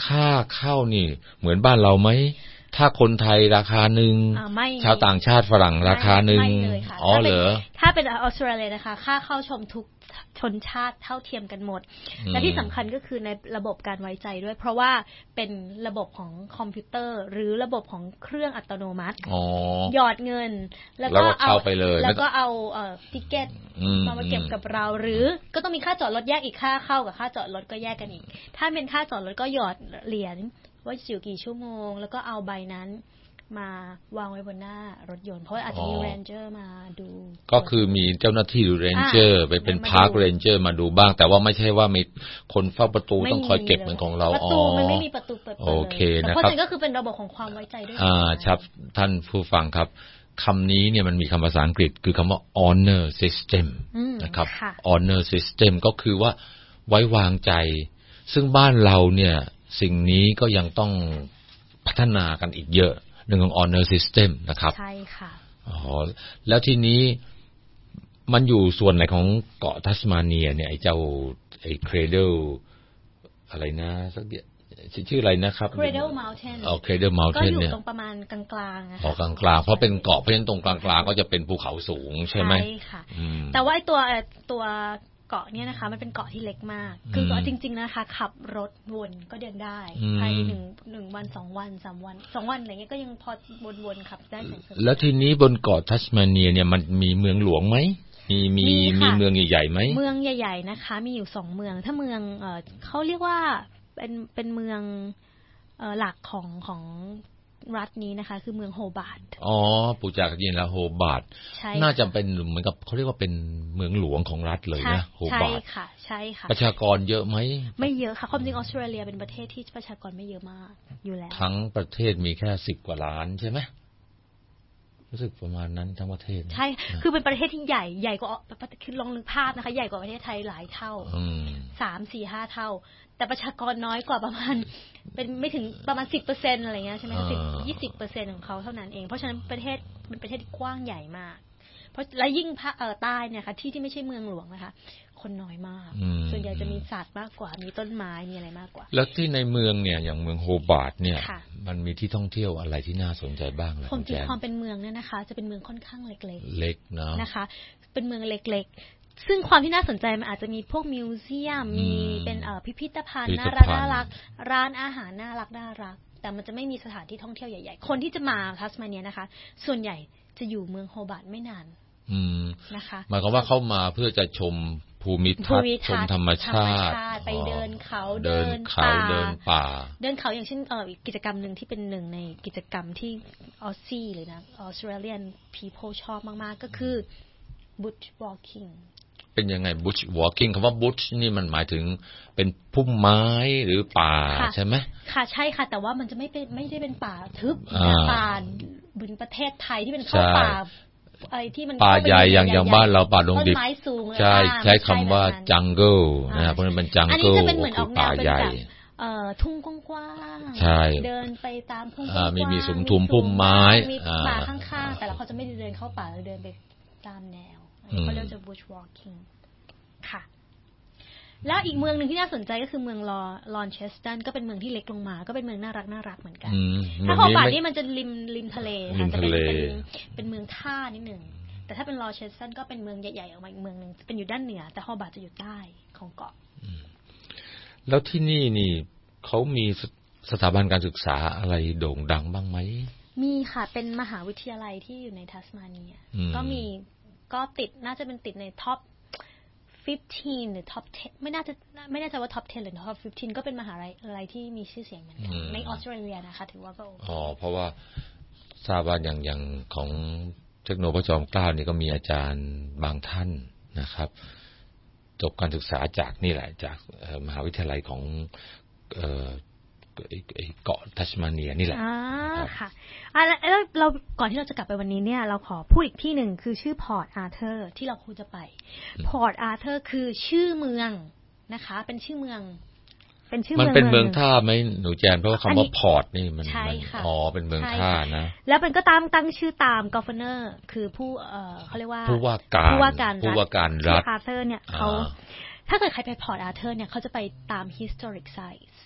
ค่าเข้านี่เหมือนบ้านเราไหมถ้าคนไทยราคาหนึ่งชาวต่างชาติฝรั่งราคาหนึ่งอ๋อเหรอถ้าเป็นออสเตรเลียนะคะค่าเข้าชมทุกชนชาติเท่าเทียมกันหมดและที่สำคัญก็คือในระบบการไว้ใจด้วยเพราะว่าเป็นระบบของคอมพิวเตอร์หรือระบบของเครื่องอัตโนมัติหยอดเงินแล้วก็เอาไปเลยแล้วก็เอาเอ่อติเกตมาเก็บกับเราหรือก็ต้องมีค่าจอดรถแยกอีกค่าเข้ากับค่าจอดรถก็แยกกันอีกถ้าเป็นค่าจอดรถก็หยอดเหรียญว่าอยู่กี่ชั่วโมงแล้วก็เอาใบนั้นมาวางไว้บนหน้ารถยนต์เพราะอาจจะมีเรนเจอร์มาดูก็คือมีเจ้าหน้าที่เรนเจอร์ไปเป็นพาร์คเรนเจอร์มาดูบ้างแต่ว่าไม่ใช่ว่ามีคนเฝ้าประตูต้องคอยเก็บเหมือนของเราประตูมันไม่มีประตูเปิดโอเคนะครับเพราะฉะนั้นก็คือเป็นระบบของความไว้ใจด้วยอ่าครับท่านผู้ฟังครับคำนี้เนี่ยมันมีคำภาษาอังกฤษคือคำว่า honor system นะครับ honor system ก็คือว่าไว้วางใจซึ่งบ้านเราเนี่ยสิ่งนี้ก็ยังต้องพัฒนากันอีกเยอะเรื่องของ honor system นะครับใช่ค่ะอ๋อแล้วทีนี้มันอยู่ส่วนไหนของเกาะทัสมาเนียเนี่ยไอ้เจ้าไอ้ Cradle อะไรนะสักชื่ออะไรนะครับ Cradle Mountain อ๋อ Cradle Mountain เนี่ยก็อยู่ตรงประมาณกลางๆนะคะอ๋อกลางๆเพราะเป็นเกาะเพราะฉะนั้นตรงกลางๆก็จะเป็นภูเขาสูงใช่ไหมใช่ค่ะแต่ว่าไอ้ตัวตัวเกาะเนี่ยนะคะมันเป็นเกาะที่เล็กมากคือจริงๆนะคะขับรถวนก็เดินได้ภายในหนึ่งหนึ่งวันสองวันสามวันสองวันอะไรเงี้ยก็ยังพอวนๆขับได้สบายๆแล้วทีนี้บนเกาะทัสมาเนียเนี่ยมันมีเมืองหลวงไหมมีมีมีเมืองใหญ่ๆไหมเมืองใหญ่ๆนะคะมีอยู่สองเมืองถ้าเมืองเอ่อเขาเรียกว่าเป็นเป็นเมืองเอ่อหลักของของรัฐนี้นะคะคือเมืองโฮบาร์ตอ๋อปูจากยินแล้วโฮบาร์ตน่าจะเป็นเหมือนกับเขาเรียกว่าเป็นเมืองหลวงของรัฐเลยนะโฮบาร์ตใช่ค่ะใช่ค่ะประชากรเยอะไหมไม่เยอะค่ะความจริงออสเตรเลียเป็นประเทศที่ประชากรไม่เยอะมากอยู่แล้วทั้งประเทศมีแค่สิบกว่าล้านใช่ไหมรู้สึกประมาณนั้นทั้งประเทศใช่คือเป็นประเทศที่ใหญ่ใหญ่กว่าคือลองนึกภาพนะคะใหญ่กว่าประเทศไทยหลายเท่าสามสี่ห้าเท่าแต่ประชากรน้อยกว่าประมาณเป็นไม่ถึงประมาณสิบเปอร์เซ็นต์อะไรเงี้ยใช่ไหมคะสิบยี่สิบเปอร์เซ็นต์ของเขาเท่านั้นเองเพราะฉะนั้นประเทศเป็นประเทศที่กว้างใหญ่มากเพราะและยิ่งภาคเอ่อใต้เนี่ยค่ะที่ที่ไม่ใช่เมืองหลวงนะคะคนน้อยมากส่วนใหญ่จะมีสัตว์มากกว่ามีต้นไม้มีอะไรมากกว่าแล้วที่ในเมืองเนี่ยอย่างเมืองโฮบาร์ตเนี่ยมันมีที่ท่องเที่ยวอะไรที่น่าสนใจบ้างล่ะผมจริงความเป็นเมืองเนี่ยนะคะจะเป็นเมืองค่อนข้างเล็กๆเล็กเนาะนะคะเป็นเมืองเล็กๆซึ่งความที่น่าสนใจมันอาจจะมีพวกมิวเซียมมีเป็นเอ่อพิพิธภัณฑ์น่ารักน่ารักร้านอาหารน่ารักน่ารักแต่มันจะไม่มีสถานที่ท่องเที่ยวใหญ่ๆคนที่จะมาทัสมาเนียนะคะส่วนใหญ่จะอยู่เมืองโฮบาร์ตไม่นานนะคะหมายความว่าเข้ามาเพื่อจะชมภูมิทัศน์ชมธรรมชาติไปเดินเขาเดินเขาเดินป่าเดินเขาอย่างเช่นเอ่อกิจกรรมนึงที่เป็นหนึ่งในกิจกรรมที่ออสซี่เลยนะออสเตรเลียน people ชอบมากๆก็คือ bush walking เป็นยังไง bush walking คำว่า bush นี่มันหมายถึงเป็นพุ่มไม้หรือป่าใช่ไหมค่ะใช่ค่ะแต่ว่ามันจะไม่เป็นไม่ได้เป็นป่าทึบป่าบนประเทศไทยที่เป็นเข้าป่าไอ้ที่มันป่าใหญ่อย่างอย่างบ้านเราป่าดงดิบใช่ใช้คำว่า jungle นะครับเพราะมันเป็น jungle คือป่าใหญ่เอ่อทุ่งกว้างๆเดินไปตามทุ่งกว้างๆมีมีสุมทุมพุ่มไม้มีป่าข้างๆแต่ละเขาจะไม่เดินเข้าป่าเดินไปตามแนวเขาเรียกว่า bush walking ค่ะแล้วอีกเมืองนึงที่น่าสนใจก็คือเมืองลอลอนเชสตันก็เป็นเมืองที่เล็กลงมาก็เป็นเมืองน่ารักน่ารักเหมือนกันถ้าโฮบาร์ตนี่มันจะริมริมทะเลค่ะจะเป็นเป็นเมืองท่านิดนึงแต่ถ้าเป็นลอเชสตันก็เป็นเมืองใหญ่ๆออกมาอีกเมืองนึงเป็นอยู่ด้านเหนือแต่โฮบาร์ตจะอยู่ใต้ของเกาะแล้วที่นี่นี่เขามีสถาบันการศึกษาอะไรโด่งดังบ้างไหมมีค่ะเป็นมหาวิทยาลัยที่อยู่ในทัสมาเนียก็มีก็ติดน่าจะเป็นติดในท็อปสิบห้าหรือ top สิบไม่น่าจะไม่แน่ใจว่า top สิบหรือ top สิบห้าก็เป็นมหาวิทยาลัยที่มีชื่อเสียงเหมือนกันในออสเตรเลียนะคะถือว่าก็อ๋อเพราะว่าทราบว่าอย่างอย่างของเทคโนโลยีพระจอมเกล้านี่ก็มีอาจารย์บางท่านนะครับจบการศึกษาจากนี่แหละจากมหาวิทยาลัยของเอ่อเกาะทัสมาเนียนี่แหละอ่าค่ะอ่ะแล้วเราก่อนที่เราจะกลับไปวันนี้เนี่ยเราขอพูดอีกที่หนึ่งคือชื่อพอร์ตอาร์เธอร์ที่เราควรจะไปพอร์ตอาร์เธอร์คือชื่อเมืองนะคะเป็นชื่อเมืองเป็นชื่อเมืองมันเป็นเมืองท่าไหมหนูแจนเพราะว่าคำว่าพอร์ตนี่มันอ๋อเป็นเมืองท่านะแล้วมันก็ตามตั้งชื่อตามกัฟเวอร์เนอร์คือผู้เอ่อเขาเรียกว่าผู้ว่าการผู้ว่าการผู้ว่าการรัฐอาร์เธอร์เนี่ยเขาถ้าเกิดใครไปพอร์ตอาร์เธอร์เนี่ยเขาจะไปตาม historic sites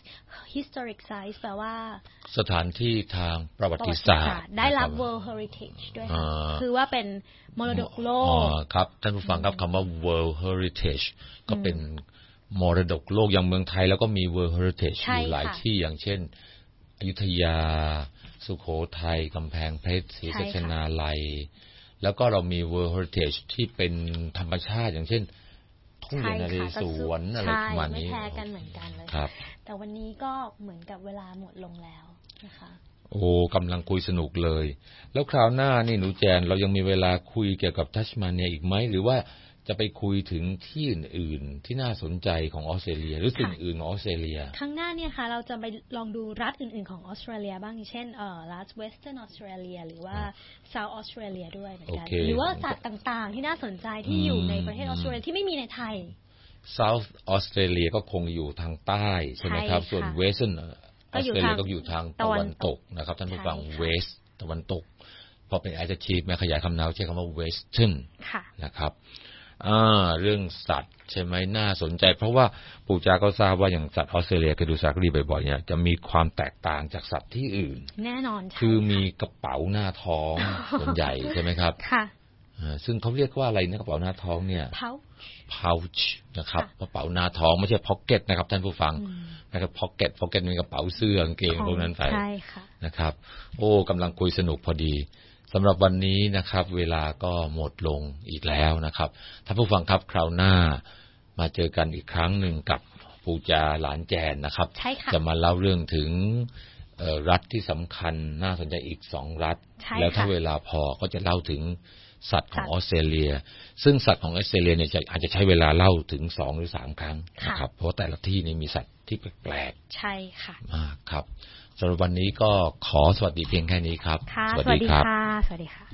historic site แปลว่าสถานที่ทางประวัติศาสตร์ได้รับ World Heritage ด้วยค่ะคือว่าเป็นมรดกโลกอ๋อครับท่านผู้ฟังครับคำว่า World Heritage ก็เป็นมรดกโลกอย่างเมืองไทยแล้วก็มี World Heritage อยู่หลายที่อย่างเช่นอยุธยาสุโขทัยกำแพงเพชรศรีสัชนาลัยแล้วก็เรามี World Heritage ที่เป็นธรรมชาติอย่างเช่นทุ่งนเรศวรอะไรประมาณนี้ไม่แพ้กันเหมือนกันเลยครับแต่วันนี้ก็เหมือนกับเวลาหมดลงแล้วนะคะโอ้กำลังคุยสนุกเลยแล้วคราวหน้านี่หนูแจนเรายังมีเวลาคุยเกี่ยวกับทัสมาเนียอีกไหมหรือว่าจะไปคุยถึงที่อื่นๆที่น่าสนใจของออสเตรเลียหรือสิ่งอื่นของออสเตรเลียครั้งหน้าเนี่ยค่ะเราจะไปลองดูรัฐอื่นๆของออสเตรเลียบ้างเช่นเอ่อรัฐเวสเทิร์นออสเตรเลียหรือว่าเซาท์ออสเตรเลียด้วยเหมือนกันหรือว่าสัตว์ต่างๆที่น่าสนใจที่อยู่ในประเทศออสเตรเลียที่ไม่มีในไทย South ออสเตรเลียก็คงอยู่ทางใต้ใช่ไหมครับส่วน Western ออสเตรเลียก็อยู่ทางตะวันตกนะครับท่านผู้ฟัง West ตะวันตกพอเป็น adjective แม้ขยายคำนามใช้คำว่า Western นะครับอ่าเรื่องสัตว์ใช่ไหมน่าสนใจเพราะว่าปู่จาก็ทราบว่าอย่างสัตว์ออสเตรเลียเคยดูสารคดีบ่อยๆเนี่ยจะมีความแตกต่างจากสัตว์ที่อื่นแน่นอนคือมีกระเป๋าหน้าท้องส่วนใหญ่ใช่ไหมครับค่ะซึ่งเขาเรียกว่าอะไรนะกระเป๋าหน้าท้องเนี่ย pouch pouch นะครับกระเป๋าหน้าท้องไม่ใช่ pocket นะครับท่านผู้ฟังนะครับ pocket pocket เป็นกระเป๋าเสื้อกางเกงพวกนั้นใส่นะครับโอ้กำลังคุยสนุกพอดีสำหรับวันนี้นะครับเวลาก็หมดลงอีกแล้วนะครับท่านผู้ฟังครับคราวหน้ามาเจอกันอีกครั้งหนึ่งกับปู่จาหลานแจนนะครับจะมาเล่าเรื่องถึงรัฐที่สำคัญน่าสนใจอีกสองรัฐแล้วถ้าเวลาพอก็จะเล่าถึงสัตว์ของออสเตรเลียซึ่งสัตว์ของออสเตรเลียเนี่ยอาจจะใช้เวลาเล่าถึงสองหรือสามครั้งนะครับเพราะแต่ละที่นี่มีสัตว์ที่แปลกๆใช่ค่ะมากครับสำหรับวันนี้ก็ขอสวัสดีเพียงแค่นี้ครับสวัสดีครับสวัสดีค่ะ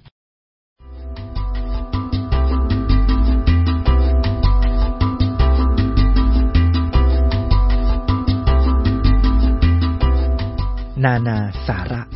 นานาสาระ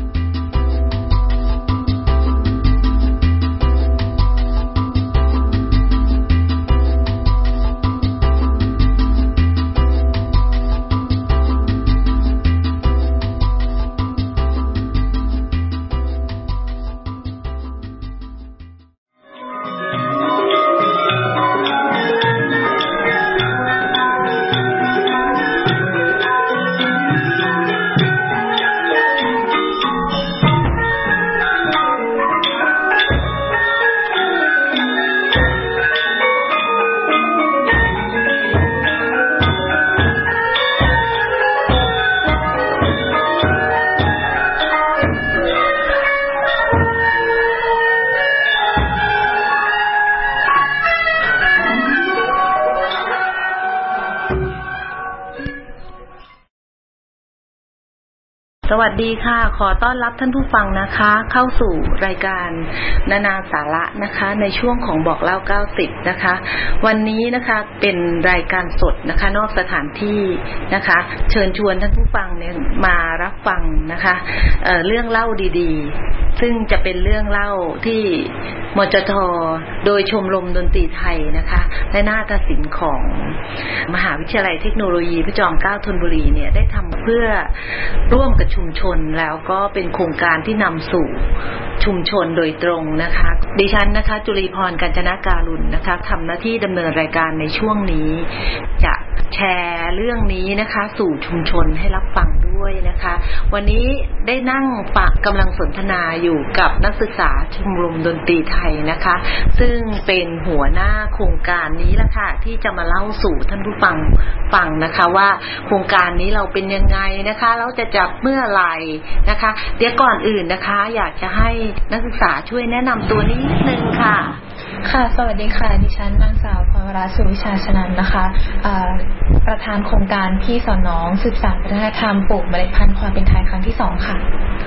สวัสดีค่ะขอต้อนรับท่านผู้ฟังนะคะเข้าสู่รายการนานาสาระนะคะในช่วงของบอกเล่าเก้าสิบนะคะวันนี้นะคะเป็นรายการสดนะคะนอกสถานที่นะคะเชิญชวนท่านผู้ฟังเนี่ยมารับฟังนะคะเอ่อเรื่องเล่าดีๆซึ่งจะเป็นเรื่องเล่าที่มจท.โดยชมรมดนตรีไทยนะคะและนาฏศิลป์ของมหาวิทยาลัยเทคโนโลยีพระจอมเกล้าธนบุรีเนี่ยได้ทำเพื่อร่วมกับชุมชนแล้วก็เป็นโครงการที่นำสู่ชุมชนโดยตรงนะคะดิฉันนะคะจุลีพรกัญจนาการุณนะคะทำหน้าที่ดำเนินรายการในช่วงนี้จะแชร์เรื่องนี้นะคะสู่ชุมชนให้รับฟังด้วยนะคะวันนี้ได้นั่งฟังกำลังสนทนาอยู่กับนักศึกษาชมรมดนตรีไทยนะคะซึ่งเป็นหัวหน้าโครงการนี้ละค่ะที่จะมาเล่าสู่ท่านผู้ฟังฟังนะคะว่าโครงการนี้เราเป็นยังไงนะคะแล้วจะจับเมื่อไหร่นะคะเดี๋ยวก่อนอื่นนะคะอยากจะให้นักศึกษาช่วยแนะนำตัวนิดนึงค่ะค่ะสวัสดีค่ะดิฉันนางสาวพรวราสุวิชาชนันท์นะคะประธานโครงการพี่สอนน้องสืบสานวัฒนธรรมปลูกเมล็ดพันธุ์ความเป็นไทยครั้งที่สองค่ะ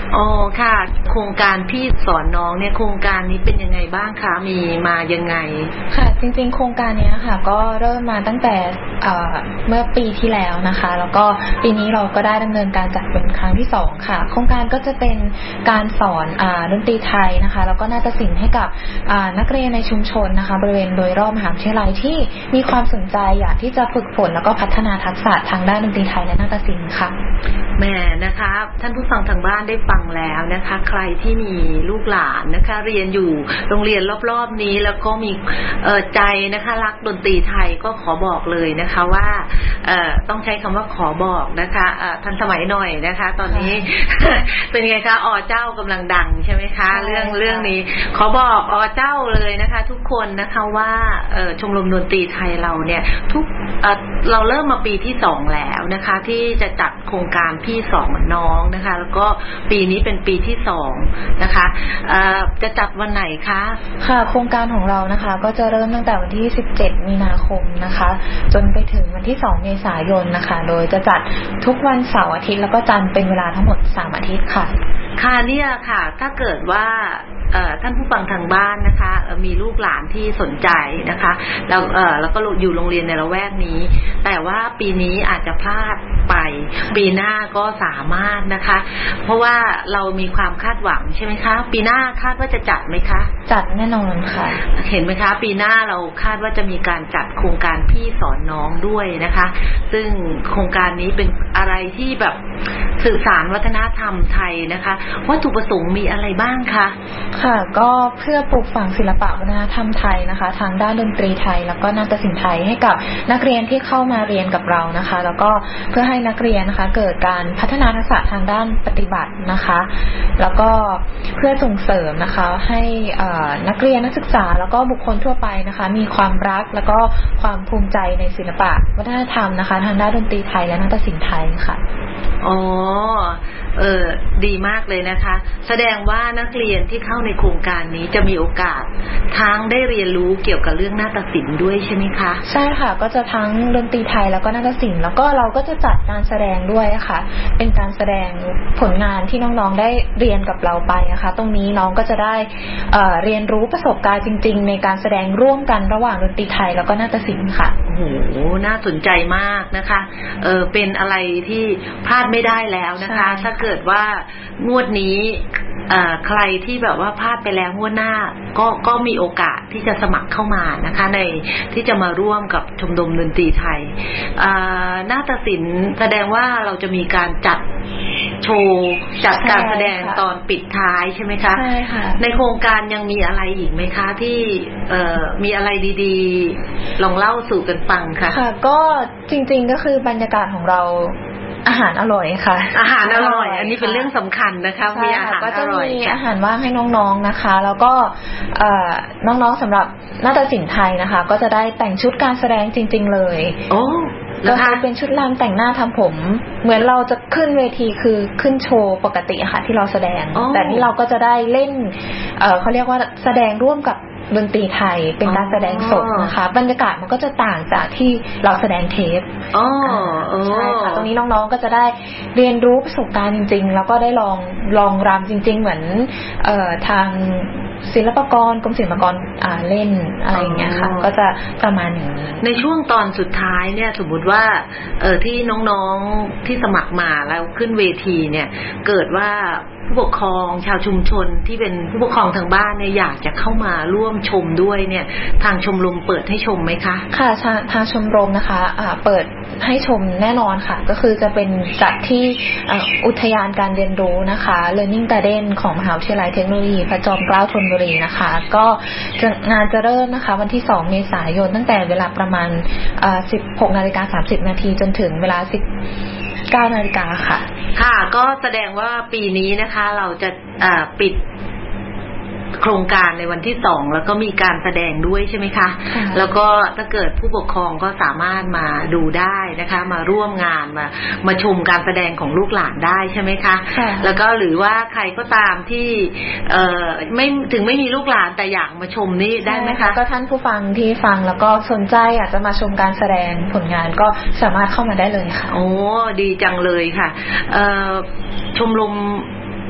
อ๋อค่ะโครงการพี่สอนน้องเนี่ยโครงการนี้เป็นยังไงบ้างคะมีมายังไงค่ะจริงๆโครงการนี้ค่ะก็เริ่มมาตั้งแต่เมื่อปีที่แล้วนะคะแล้วก็ปีนี้เราก็ได้ดำเนินการจัดเป็นครั้งที่สองค่ะโครงการก็จะเป็นการสอนดนตรีไทยนะคะแล้วก็นาฏศิลป์ให้กับนักเรียนในชุมชนนะคะบริเวณโดยรอบมหาวิทยาลัยที่มีความสนใจอยากที่จะฝึกฝนแล้วก็พัฒนาทักษะทางด้านดนตรีไทยและนาฏศิลป์ค่ะแม่นะคะท่านผู้ฟังทางบ้านได้ฟังแล้วนะคะใครที่มีลูกหลานนะคะเรียนอยู่โรงเรียนรอบๆนี้แล้วก็มีเอ่อใจนะคะรักดนตรีไทยก็ขอบอกเลยนะคะว่าเอ่อต้องใช้คำว่าขอบอกนะคะเอ่อทันสมัยหน่อยนะคะตอนนี้ เป็นไงคะอ๋อเจ้ากำลังดังใช่ไหมคะเรื่องเรื่องนี้ขอบอกอ๋อเจ้าเลยนะคะทุกคนนะคะว่าเอ่อชมรมดนตรีไทยเราเนี่ยทุกเอ่อเราเริ่มมาปีที่สองแล้วนะคะที่จะจัดโครงการพี่สอนน้องนะคะแล้วก็ปีนี้เป็นปีที่สองนะคะเอ่อจะจัดวันไหนคะค่ะโครงการของเรานะคะก็จะเริ่มตั้งแต่วันที่สิบเจ็ดมีนาคมนะคะจนไปถึงวันที่สองเมษายนนะคะโดยจะจัดทุกวันเสาร์อาทิตย์แล้วก็จันทร์เป็นเวลาทั้งหมดสามอาทิตย์ค่ะค่ะเนี่ยค่ะถ้าเกิดว่าท่านผู้ฟังทางบ้านนะคะมีลูกหลานที่สนใจนะคะแล้วแล้วก็อยู่โรงเรียนในละแวกนี้แต่ว่าปีนี้อาจจะพลาดไปปีหน้าก็สามารถนะคะเพราะว่าเรามีความคาดหวังใช่ไหมคะปีหน้าคาดว่าจะจัดไหมคะจัดแน่นอนค่ะเห็นไหมคะปีหน้าเราคาดว่าจะมีการจัดโครงการพี่สอนน้องด้วยนะคะซึ่งโครงการนี้เป็นอะไรที่แบบสื่อสารวัฒนธรรมไทยนะคะวัตถุประสงค์มีอะไรบ้างคะค่ะก็เพื่อปลูกฝังศิลปะวัฒนธรรมไทยนะคะทางด้านดนตรีไทยแล้วก็นาฏศิลป์ไทยให้กับนักเรียนที่เข้ามาเรียนกับเรานะคะแล้วก็เพื่อให้นักเรียนนะคะเกิดการพัฒนาทักษะทางด้านปฏิบัตินะคะแล้วก็เพื่อส่งเสริมนะคะให้นักเรียนนักศึกษาแล้วก็บุคคลทั่วไปนะคะมีความรักแล้วก็ความภูมิใจในศิลปะวัฒนธรรมนะคะทางด้านดนตรีไทยและนาฏศิลป์ไทยค่ะอ๋อเออดีมากเลยนะคะแสดงว่านักเรียนที่เข้าในโครงการนี้จะมีโอกาสทั้งได้เรียนรู้เกี่ยวกับเรื่องนาฏศิลป์ด้วยใช่ไหมคะใช่ค่ะก็จะทั้งดนตรีไทยแล้วก็นาฏศิลป์แล้วก็เราก็จะจัดการแสดงด้วยค่ะเป็นการแสดงผลงานที่น้องๆได้เรียนกับเราไปนะคะตรงนี้น้องก็จะได้เอ่อเรียนรู้ประสบการณ์จริงๆในการแสดงร่วมกันระหว่างดนตรีไทยแล้วก็นาฏศิลป์ค่ะโอ้โหน่าสนใจมากนะคะเออเป็นอะไรที่พลาดไม่ได้แล้วนะคะถ้าเกิดว่างวดนี้ใครที่แบบว่าพลาดไปแล้วงวดหน้าก็ก็มีโอกาสที่จะสมัครเข้ามานะคะในที่จะมาร่วมกับชมรมดนตรีไทยนาฏศิลป์แสดงว่าเราจะมีการจัดโชว์จัดการแสดงตอนปิดท้ายใช่ไหมคะใช่ค่ะในโครงการยังมีอะไรอีกไหมคะที่มีอะไรดีๆลองเล่าสู่กันฟังค่ะค่ะก็จริงๆก็คือบรรยากาศของเราอาหารอร่อยค่ะอาหารอร่อยอันนี้เป็นเรื่องสำคัญนะคะมีอาหารอร่อยก็จะมีอาหารว่างให้น้องๆนะคะแล้วก็น้องๆสำหรับนาฏศิลป์ไทยนะคะก็จะได้แต่งชุดการแสดงจริงๆเลยโอ้ก็จะเป็นชุดรำแต่งหน้าทำผมเหมือนเราจะขึ้นเวทีคือขึ้นโชว์ปกติค่ะที่เราแสดงแต่นี่เราก็จะได้เล่นเอ่อเขาเรียกว่าแสดงร่วมกับดนตรีไทยเป็นการแสดงสดนะคะบรรยากาศมันก็จะต่างจากที่เราแสดงเทปอ๋อใช่ค่ะตรงนี้น้องๆก็จะได้เรียนรู้ประสบการณ์จริงๆแล้วก็ได้ลองลองรำจริงๆเหมือนเอ่อทางศิลปากรกรมศิลปากรอ่าเล่นอะไรอย่างเงี้ยค่ะก็จะประมาณอย่างนี้ในช่วงตอนสุดท้ายเนี่ยสมมุติว่าเอ่อที่น้องๆที่สมัครมาแล้วขึ้นเวทีเนี่ยเกิดว่าผู้ปกครองชาวชุมชนที่เป็นผู้ปกครองทางบ้านเนี่ยอยากจะเข้ามาร่วมชมด้วยเนี่ยทางชมรมเปิดให้ชมไหมคะค่ะทางชมรมนะคะอ่าเปิดให้ชมแน่นอนค่ะก็คือจะเป็นจัดที่อุทยานการเรียนรู้นะคะ Learning Garden ของมหาวิทยาลัยเทคโนโลยีพระจอมเกล้าธนบุรีนะคะก็งานจะเริ่มนะคะวันที่สองเมษายนตั้งแต่เวลาประมาณอ่า สิบหกนาฬิกาสามสิบนาทีจนถึงเวลาสิบเก้านาฬิกาค่ะค่ะก็แสดงว่าปีนี้นะคะเราจะปิดโครงการในวันที่สองแล้วก็มีการแสดงด้วยใช่ไหมคะแล้วก็ถ้าเกิดผู้ปกครองก็สามารถมาดูได้นะคะมาร่วมงานมามาชมการแสดงของลูกหลานได้ใช่ไหมคะแล้วก็หรือว่าใครก็ตามที่เอ่อไม่ถึงไม่มีลูกหลานแต่อยากมาชมนี่ได้ไหมคะก็ท่านผู้ฟังที่ฟังแล้วก็สนใจอยากจะมาชมการแสดงผลงานก็สามารถเข้ามาได้เลยค่ะโอ้ดีจังเลยค่ะเอ่อชมรม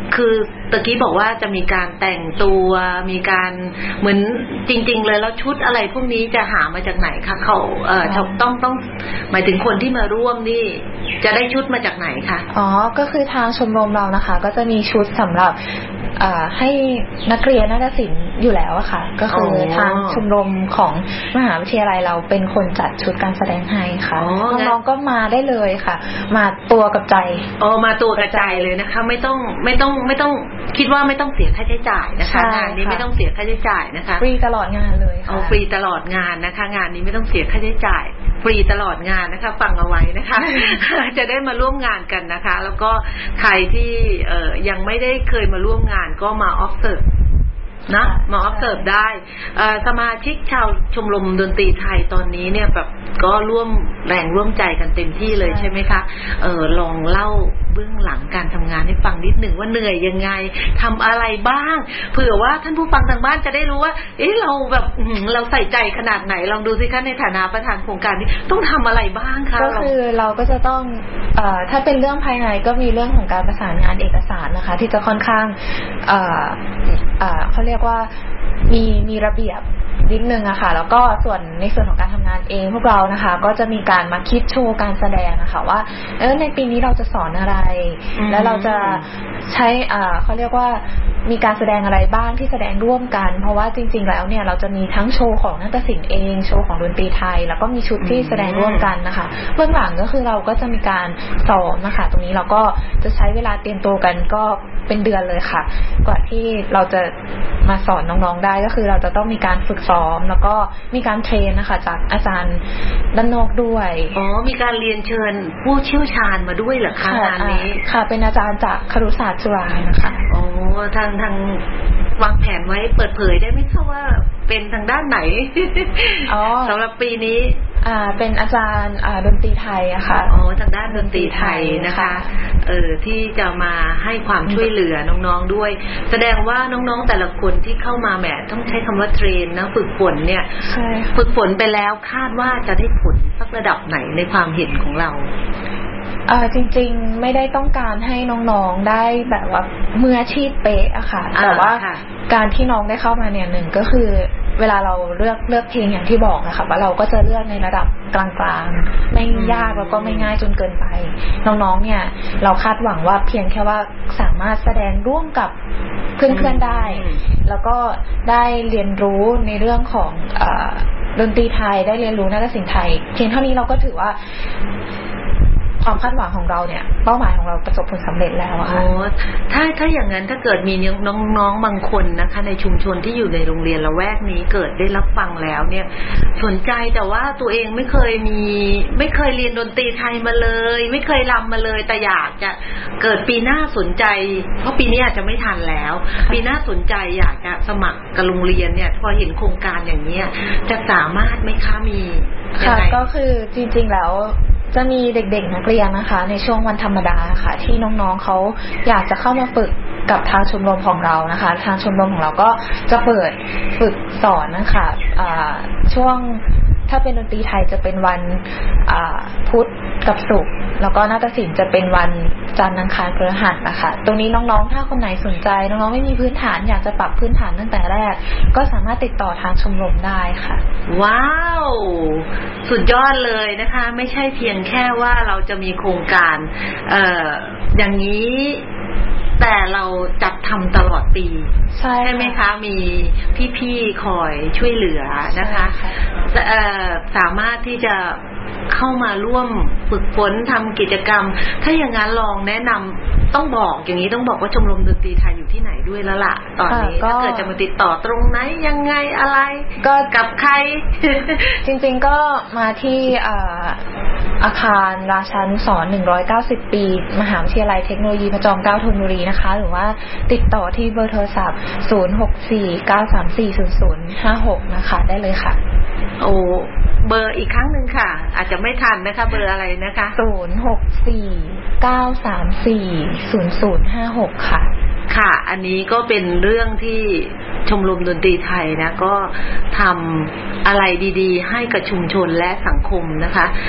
คือตะกี้บอกว่าจะมีการแต่งตัวมีการเหมือนจริงๆเลยแล้วชุดอะไรพวกนี้จะหามาจากไหนคะเขาเอ่อต้องต้องหมายถึงคนที่มาร่วมนี่จะได้ชุดมาจากไหนคะอ๋อก็คือทางชมรมเรานะคะก็จะมีชุดสำหรับให้นักเรียนนาฏศิลป์อยู่แล้วอะค่ะก็คือทางชมรมของมหาวิทยาลัยเราเป็นคนจัดชุดการแสดงให้ค่ะน้องๆก็มาได้เลยค่ะมาตัวกับใจอ๋อมาตัวกับใจเลยนะคะไม่ต้องไม่ต้องไม่ต้องคิดว่าไม่ต้องเสียค่าใช้จ่ายนะคะงานนี้ไม่ต้องเสียค่าใช้จ่ายนะคะฟรีตลอดงานเลยค่ะเอาฟรีตลอดงานนะคะงานนี้ไม่ต้องเสียค่าใช้จ่ายฟรีตลอดงานนะคะฟังเอาไว้นะคะ จะได้มาร่วมงานกันนะคะแล้วก็ใครที่เอ่อยังไม่ได้เคยมาร่วมงานก็มา observe นะมา observe ได้สมาชิกชาวชมรมดนตรีไทยตอนนี้เนี่ยแบบก็ร่วมแรงร่วมใจกันเต็มที่เลยใช่ไหมคะเออลองเล่าเบื้องหลังการทำงานให้ฟังนิดหนึ่งว่าเหนื่อยยังไงทำอะไรบ้างเผื่อว่าท่านผู้ฟังทางบ้านจะได้รู้ว่าเอ๊ะเราแบบเราใส่ใจขนาดไหนลองดูสิคะในฐานะประธานโครงการนี้ต้องทำอะไรบ้างคะก็คือเราก็จะต้องเอ่อถ้าเป็นเรื่องภายในก็มีเรื่องของการประสานงานเอกสารนะคะที่จะค่อนข้างเอ่อเอ่อเขาเรียกว่ามีมีระเบียบนิดนึงอะค่ะแล้วก็ส่วนในส่วนของการทำงานเองพวกเรานะคะก็จะมีการมาคิดโชว์การแสดงนะคะว่าเออในปีนี้เราจะสอนอะไรแล้วเราจะใช้อ่าเขาเรียกว่ามีการแสดงอะไรบ้างที่แสดงร่วมกันเพราะว่าจริงๆแล้วเนี่ยเราจะมีทั้งโชว์ของนาฏศิลป์เองโชว์ของดนตรีไทยแล้วก็มีชุดที่แสดงร่วมกันนะคะเบื้องหลังก็คือเราก็จะมีการซ้อมนะคะตรงนี้เราก็จะใช้เวลาเตรียมตัวกันก็เป็นเดือนเลยค่ะกว่าที่เราจะมาสอนน้องๆได้ก็คือเราจะต้องมีการฝึกซ้อมแล้วก็มีการเทรนนะคะจากอาจารย์ด้านนอกด้วยอ๋อมีการเรียนเชิญผู้เชี่ยวชาญมาด้วยเหรอคะงานนี้ค่ะเป็นอาจารย์จากครุศาสตร์จุฬานะคะอ๋อทางทางวางแผนไว้เปิดเผยได้ไหมคะว่าเป็นทางด้านไหนอ๋อสำหรับปีนี้อ่าเป็นอาจารย์อ่าดนตรีไทยอะค่ะอ๋อทางด้านดนตรีไทยนะคะเออที่จะมาให้ความช่วยเหลือน้องๆด้วยแสดงว่าน้องๆแต่ละคนที่เข้ามาแหมต้องใช้คำว่าเทรนนะฝึกฝนเนี่ยฝึกฝนไปแล้วคาดว่าจะได้ผลสักระดับไหนในความเห็นของเราเออจริงๆไม่ได้ต้องการให้น้องๆได้แบบว่ามืออาชีพเป๊ะอะค่ะแต่ว่าการที่น้องได้เข้ามาเนี่ยหนึ่งก็คือเวลาเราเลือกเลือกเพลงอย่างที่บอกนะคะว่าเราก็จะเลือกในระดับกลางๆไม่ยากแล้วก็ไม่ง่ายจนเกินไปน้องๆเนี่ยเราคาดหวังว่าเพียงแค่ว่าสามารถแสดงร่วมกับเพื่อนๆได้แล้วก็ได้เรียนรู้ในเรื่องของเอ่อดนตรีไทยได้เรียนรู้นาฏศิลป์ไทยเพียงเท่านี้เราก็ถือว่าความคาดหวังของเราเนี่ยเป้าหมายของเราประสบผลสำเร็จแล้วอะค่ะถ้าถ้าอย่างนั้นถ้าเกิดมีน้องๆบางคนนะคะในชุมชนที่อยู่ในโรงเรียนละแวกนี้เกิดได้รับฟังแล้วเนี่ยสนใจแต่ว่าตัวเองไม่เคยมีไม่เคยเรียนดนตรีไทยมาเลยไม่เคยรำมาเลยแต่อยากจะเกิดปีหน้าสนใจเพราะปีนี้อาจจะไม่ทันแล้วปีหน้าสนใจอยากจะสมัครกับโรงเรียนเนี่ยพอเห็นโครงการอย่างนี้จะสามารถไหมคะมีค่ะก็คือจริงๆแล้วจะมีเด็กๆนักเรียนนะคะในช่วงวันธรรมดาค่ะที่น้องๆเขาอยากจะเข้ามาฝึกกับทางชมรมของเรานะคะทางชมรมของเราก็จะเปิดฝึกสอนนะคะะช่วงถ้าเป็นดนตรีไทยจะเป็นวันพุธกับศุกร์แล้วก็นาฏศิลป์จะเป็นวันจันทร์อังคารพฤหัสนะคะตรงนี้น้องๆถ้าคนไหนสนใจน้องๆไม่มีพื้นฐานอยากจะปรับพื้นฐานตั้งแต่แรกก็สามารถติดต่อทางชมรมได้ค่ะว้าวสุดยอดเลยนะคะไม่ใช่เพียงแค่ว่าเราจะมีโครงการเอ่ออย่างนี้แต่เราจัดทำตลอดปีใช่ไหมคะมีพี่ๆคอยช่วยเหลือนะคะสามารถที่จะเข้ามาร่วมฝึกฝนทำกิจกรรมถ้าอย่างนั้นลองแนะนำต้องบอกอย่างนี้ต้องบอกว่าชมรมดนตรีไทยอยู่ที่ไหนด้วยแล้วล่ะตอนนี้ถ้าเกิดจะมาติดต่อตรงไหนยังไงอะไรก็กับใครจริงๆก็มาที่อาคารราชานุสรณ์หนึ่งร้อยเก้าสิบปีมหาวิทยาลัยเทคโนโลยีพระจอมเกล้าธนบุรีนะคะหรือว่าติดต่อที่เบอร์โทรศัพท์ศูนย์ หก สี่ เก้า สาม สี่ ศูนย์ ศูนย์ ห้า หกนะคะได้เลยค่ะโอ้เบอร์อีกครั้งนึงค่ะอาจจะไม่ทันนะคะเบอร์อะไรนะคะศูนย์ หก สี่ เก้า สาม สี่ ศูนย์ ศูนย์ ห้า หกค่ะค่ะอันนี้ก็เป็นเรื่องที่ชมรมดนตรีไทยนะก็ทำอะไรดีๆให้กับชุมชนและสังคมนะคะ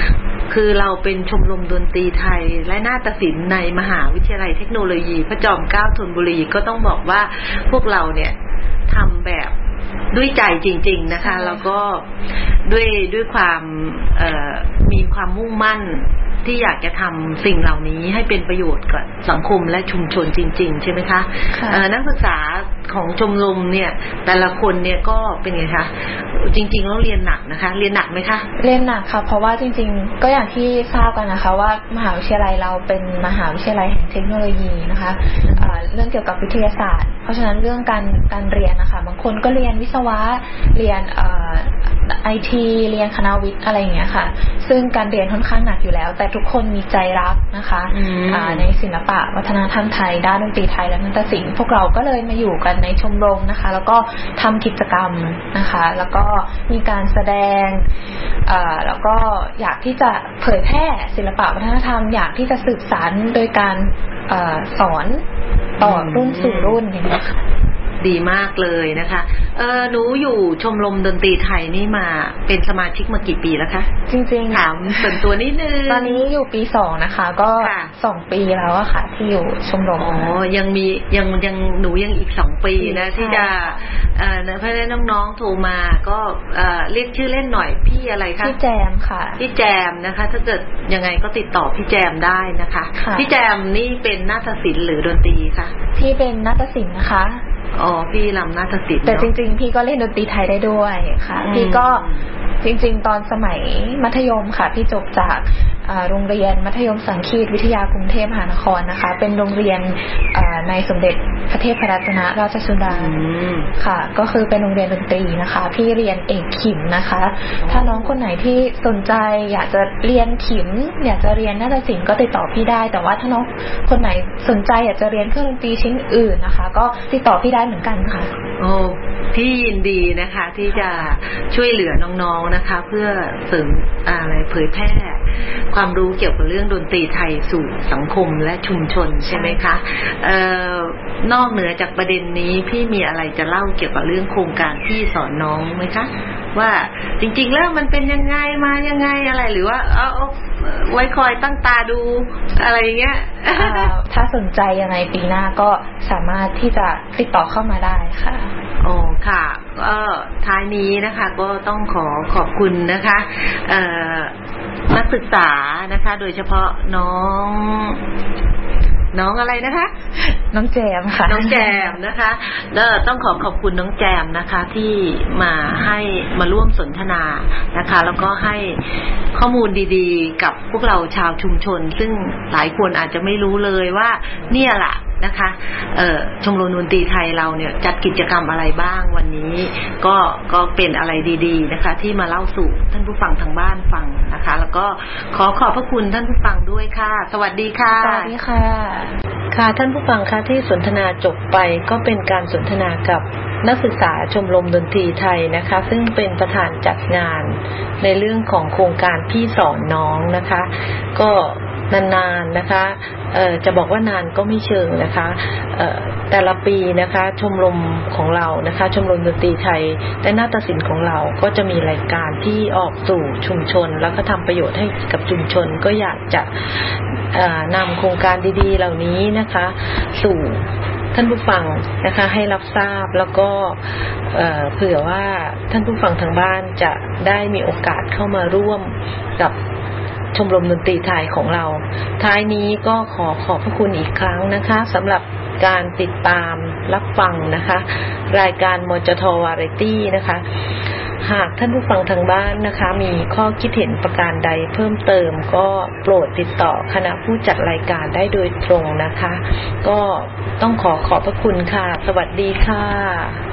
คือเราเป็นชมรมดนตรีไทยและนาฏศิลป์ในมหาวิทยาลัยเทคโนโลยีพระจอมเกล้าธนบุรีก็ต้องบอกว่าพวกเราเนี่ยทำแบบด้วยใจจริงๆนะคะแล้วก็ด้วยด้วยความมีความมุ่งมั่นที่อยากจะทำสิ่งเหล่านี้ให้เป็นประโยชน์กับสังคมและชุมชนจริงๆใช่ไหมคะนักศึกษาของชมรมเนี่ยแต่ละคนเนี่ยก็เป็นไงคะจริงๆแล้วเรียนหนักนะคะเรียนหนักไหมคะเรียนหนักค่ะเพราะว่าจริงๆก็อย่างที่ทราบกันนะคะว่ามหาวิทยาลัยเราเป็นมหาวิทยาลัยแห่งเทคโนโลยีนะคะเรื่องเกี่ยวกับวิทยาศาสตร์เพราะฉะนั้นเรื่องการการเรียนนะคะบางคนก็เรียนวิศวะเรียนไอทีเรียนคณะวิทย์อะไรอย่างเงี้ยค่ะซึ่งการเรียนค่อนข้างหนักอยู่แล้วแต่ทุกคนมีใจรักนะคะในศิลปะวัฒนธรรมไทยด้านดนตรีไทยและนาฏศิลป์พวกเราก็เลยมาอยู่กันในชมรมนะคะแล้วก็ทำกิจกรรมนะคะแล้วก็มีการแสดงแล้วก็อยากที่จะเผยแพร่ศิลปะวัฒนธรรมอยากที่จะสืบสานโดยการสอนต่อรุ่นสู่รุ่นอย่างนี้ค่ะดีมากเลยนะคะเออหนูอยู่ชมรมดนตรีไทยนี่มาเป็นสมาชิกมากี่ปีแล้วคะจริงๆถามส่วนตัวนิดนึงตอนนี้อยู่ปีสองนะคะก็สองปีแล้วอะค่ะที่อยู่ชมรมอ๋อยังมียังยังหนูยังอีกสองปีนะที่จะเอ่อเพราะฉะนั้นน้องๆโทรมาก็เอ่อเรียกชื่อเล่นหน่อยพี่อะไรคะพี่แจมค่ะพี่แจมนะคะถ้าเกิดยังไงก็ติดต่อพี่แจมได้นะคะพี่แจมนี่เป็นนาฏศิลป์หรือดนตรีคะพี่เป็นนาฏศิลป์นะคะอ๋อพี่รำนาฏศิลป์แต่จริงๆพี่ก็เล่นดนตรีไทยได้ด้วยค่ะพี่ก็จริงๆตอนสมัยมัธยมค่ะพี่จบจากโรงเรียนมัธยมสังคีตวิทยากรุงเทพมหานครนะคะเป็นโรงเรียนในสมเด็จพระเทพรัตนราชสุดาค่ะก็คือเป็นโรงเรียนดนตรีนะคะพี่เรียนเอกขิมนะคะถ้าน้องคนไหนที่สนใจอยากจะเรียนขิมอยากจะเรียนนาฏศิลป์ก็ติดต่อพี่ได้แต่ว่าถ้าน้องคนไหนสนใจอยากจะเรียนเครื่องดนตรีชิ้นอื่นนะคะก็ติดต่อพี่ได้เหมือนกันค่ะโอ้พี่ยินดีนะคะที่จะช่วยเหลือน้องๆนะคะเพื่อเสริมอะไรเผยแพร่ความรู้เกี่ยวกับเรื่องดนตรีไทยสู่สังคมและชุมชนใช่ไหมคะเอ่อนอกเหนือจากประเด็นนี้พี่มีอะไรจะเล่าเกี่ยวกับเรื่องโครงการพี่สอนน้องไหมคะว่าจริงๆแล้วมันเป็นยังไงมายังไงอะไรหรือว่าเอาไว้คอยตั้งตาดูอะไรอย่างเงี้ยถ้าสนใจยังไงปีหน้าก็สามารถที่จะติดต่อเข้ามาได้ค่ะโอ้ค่ะก็ท้ายนี้นะคะก็ต้องขอขอบคุณนะคะเอ่อนักศึกษานะคะโดยเฉพาะน้องน้องอะไรนะคะน้องแจมค่ะน้องแจมนะคะแล้วต้องขอขอบคุณน้องแจมนะคะที่มาให้มาร่วมสนทนานะคะแล้วก็ให้ข้อมูลดีๆกับพวกเราชาวชุมชนซึ่งหลายคนอาจจะไม่รู้เลยว่าเนี่ยแหละนะคะเอ่อชมรมดนตรีไทยเราเนี่ยจัดกิจกรรมอะไรบ้างวันนี้ก็ก็เป็นอะไรดีๆนะคะที่มาเล่าสู่ท่านผู้ฟังทางบ้านฟังนะคะแล้วก็ขอขอบพระคุณท่านผู้ฟังด้วยค่ะสวัสดีค่ะสวัสดีค่ะค่ะท่านผู้ฟังคะที่สนทนาจบไปก็เป็นการสนทนากับนักศึกษาชมรมดนตรีไทยนะคะซึ่งเป็นประธานจัดงานในเรื่องของโครงการพี่สอนน้องนะคะก็นานๆนะคะเอ่อจะบอกว่านานก็ไม่เชิงนะคะเอ่อแต่ละปีนะคะชมรมของเรานะคะชมรมดนตรีไทยและนาฏศิลป์ของเราก็จะมีรายการที่ออกสู่ชุมชนแล้วก็ทำประโยชน์ให้กับชุมชนก็อยากจะเอ่อนำโครงการดีๆเหล่านี้นะคะสู่ท่านผู้ฟังนะคะให้รับทราบแล้วก็เอ่อเผื่อว่าท่านผู้ฟังทางบ้านจะได้มีโอกาสเข้ามาร่วมกับชมรมดนตรีไทยของเราท้ายนี้ก็ขอขอบพระคุณอีกครั้งนะคะสำหรับการติดตามรับฟังนะคะรายการมจท.วาไรตี้นะคะหากท่านผู้ฟังทางบ้านนะคะมีข้อคิดเห็นประการใดเพิ่มเติมก็โปรดติดต่อคณะผู้จัดรายการได้โดยตรงนะคะก็ต้องขอขอบพระคุณค่ะสวัสดีค่ะ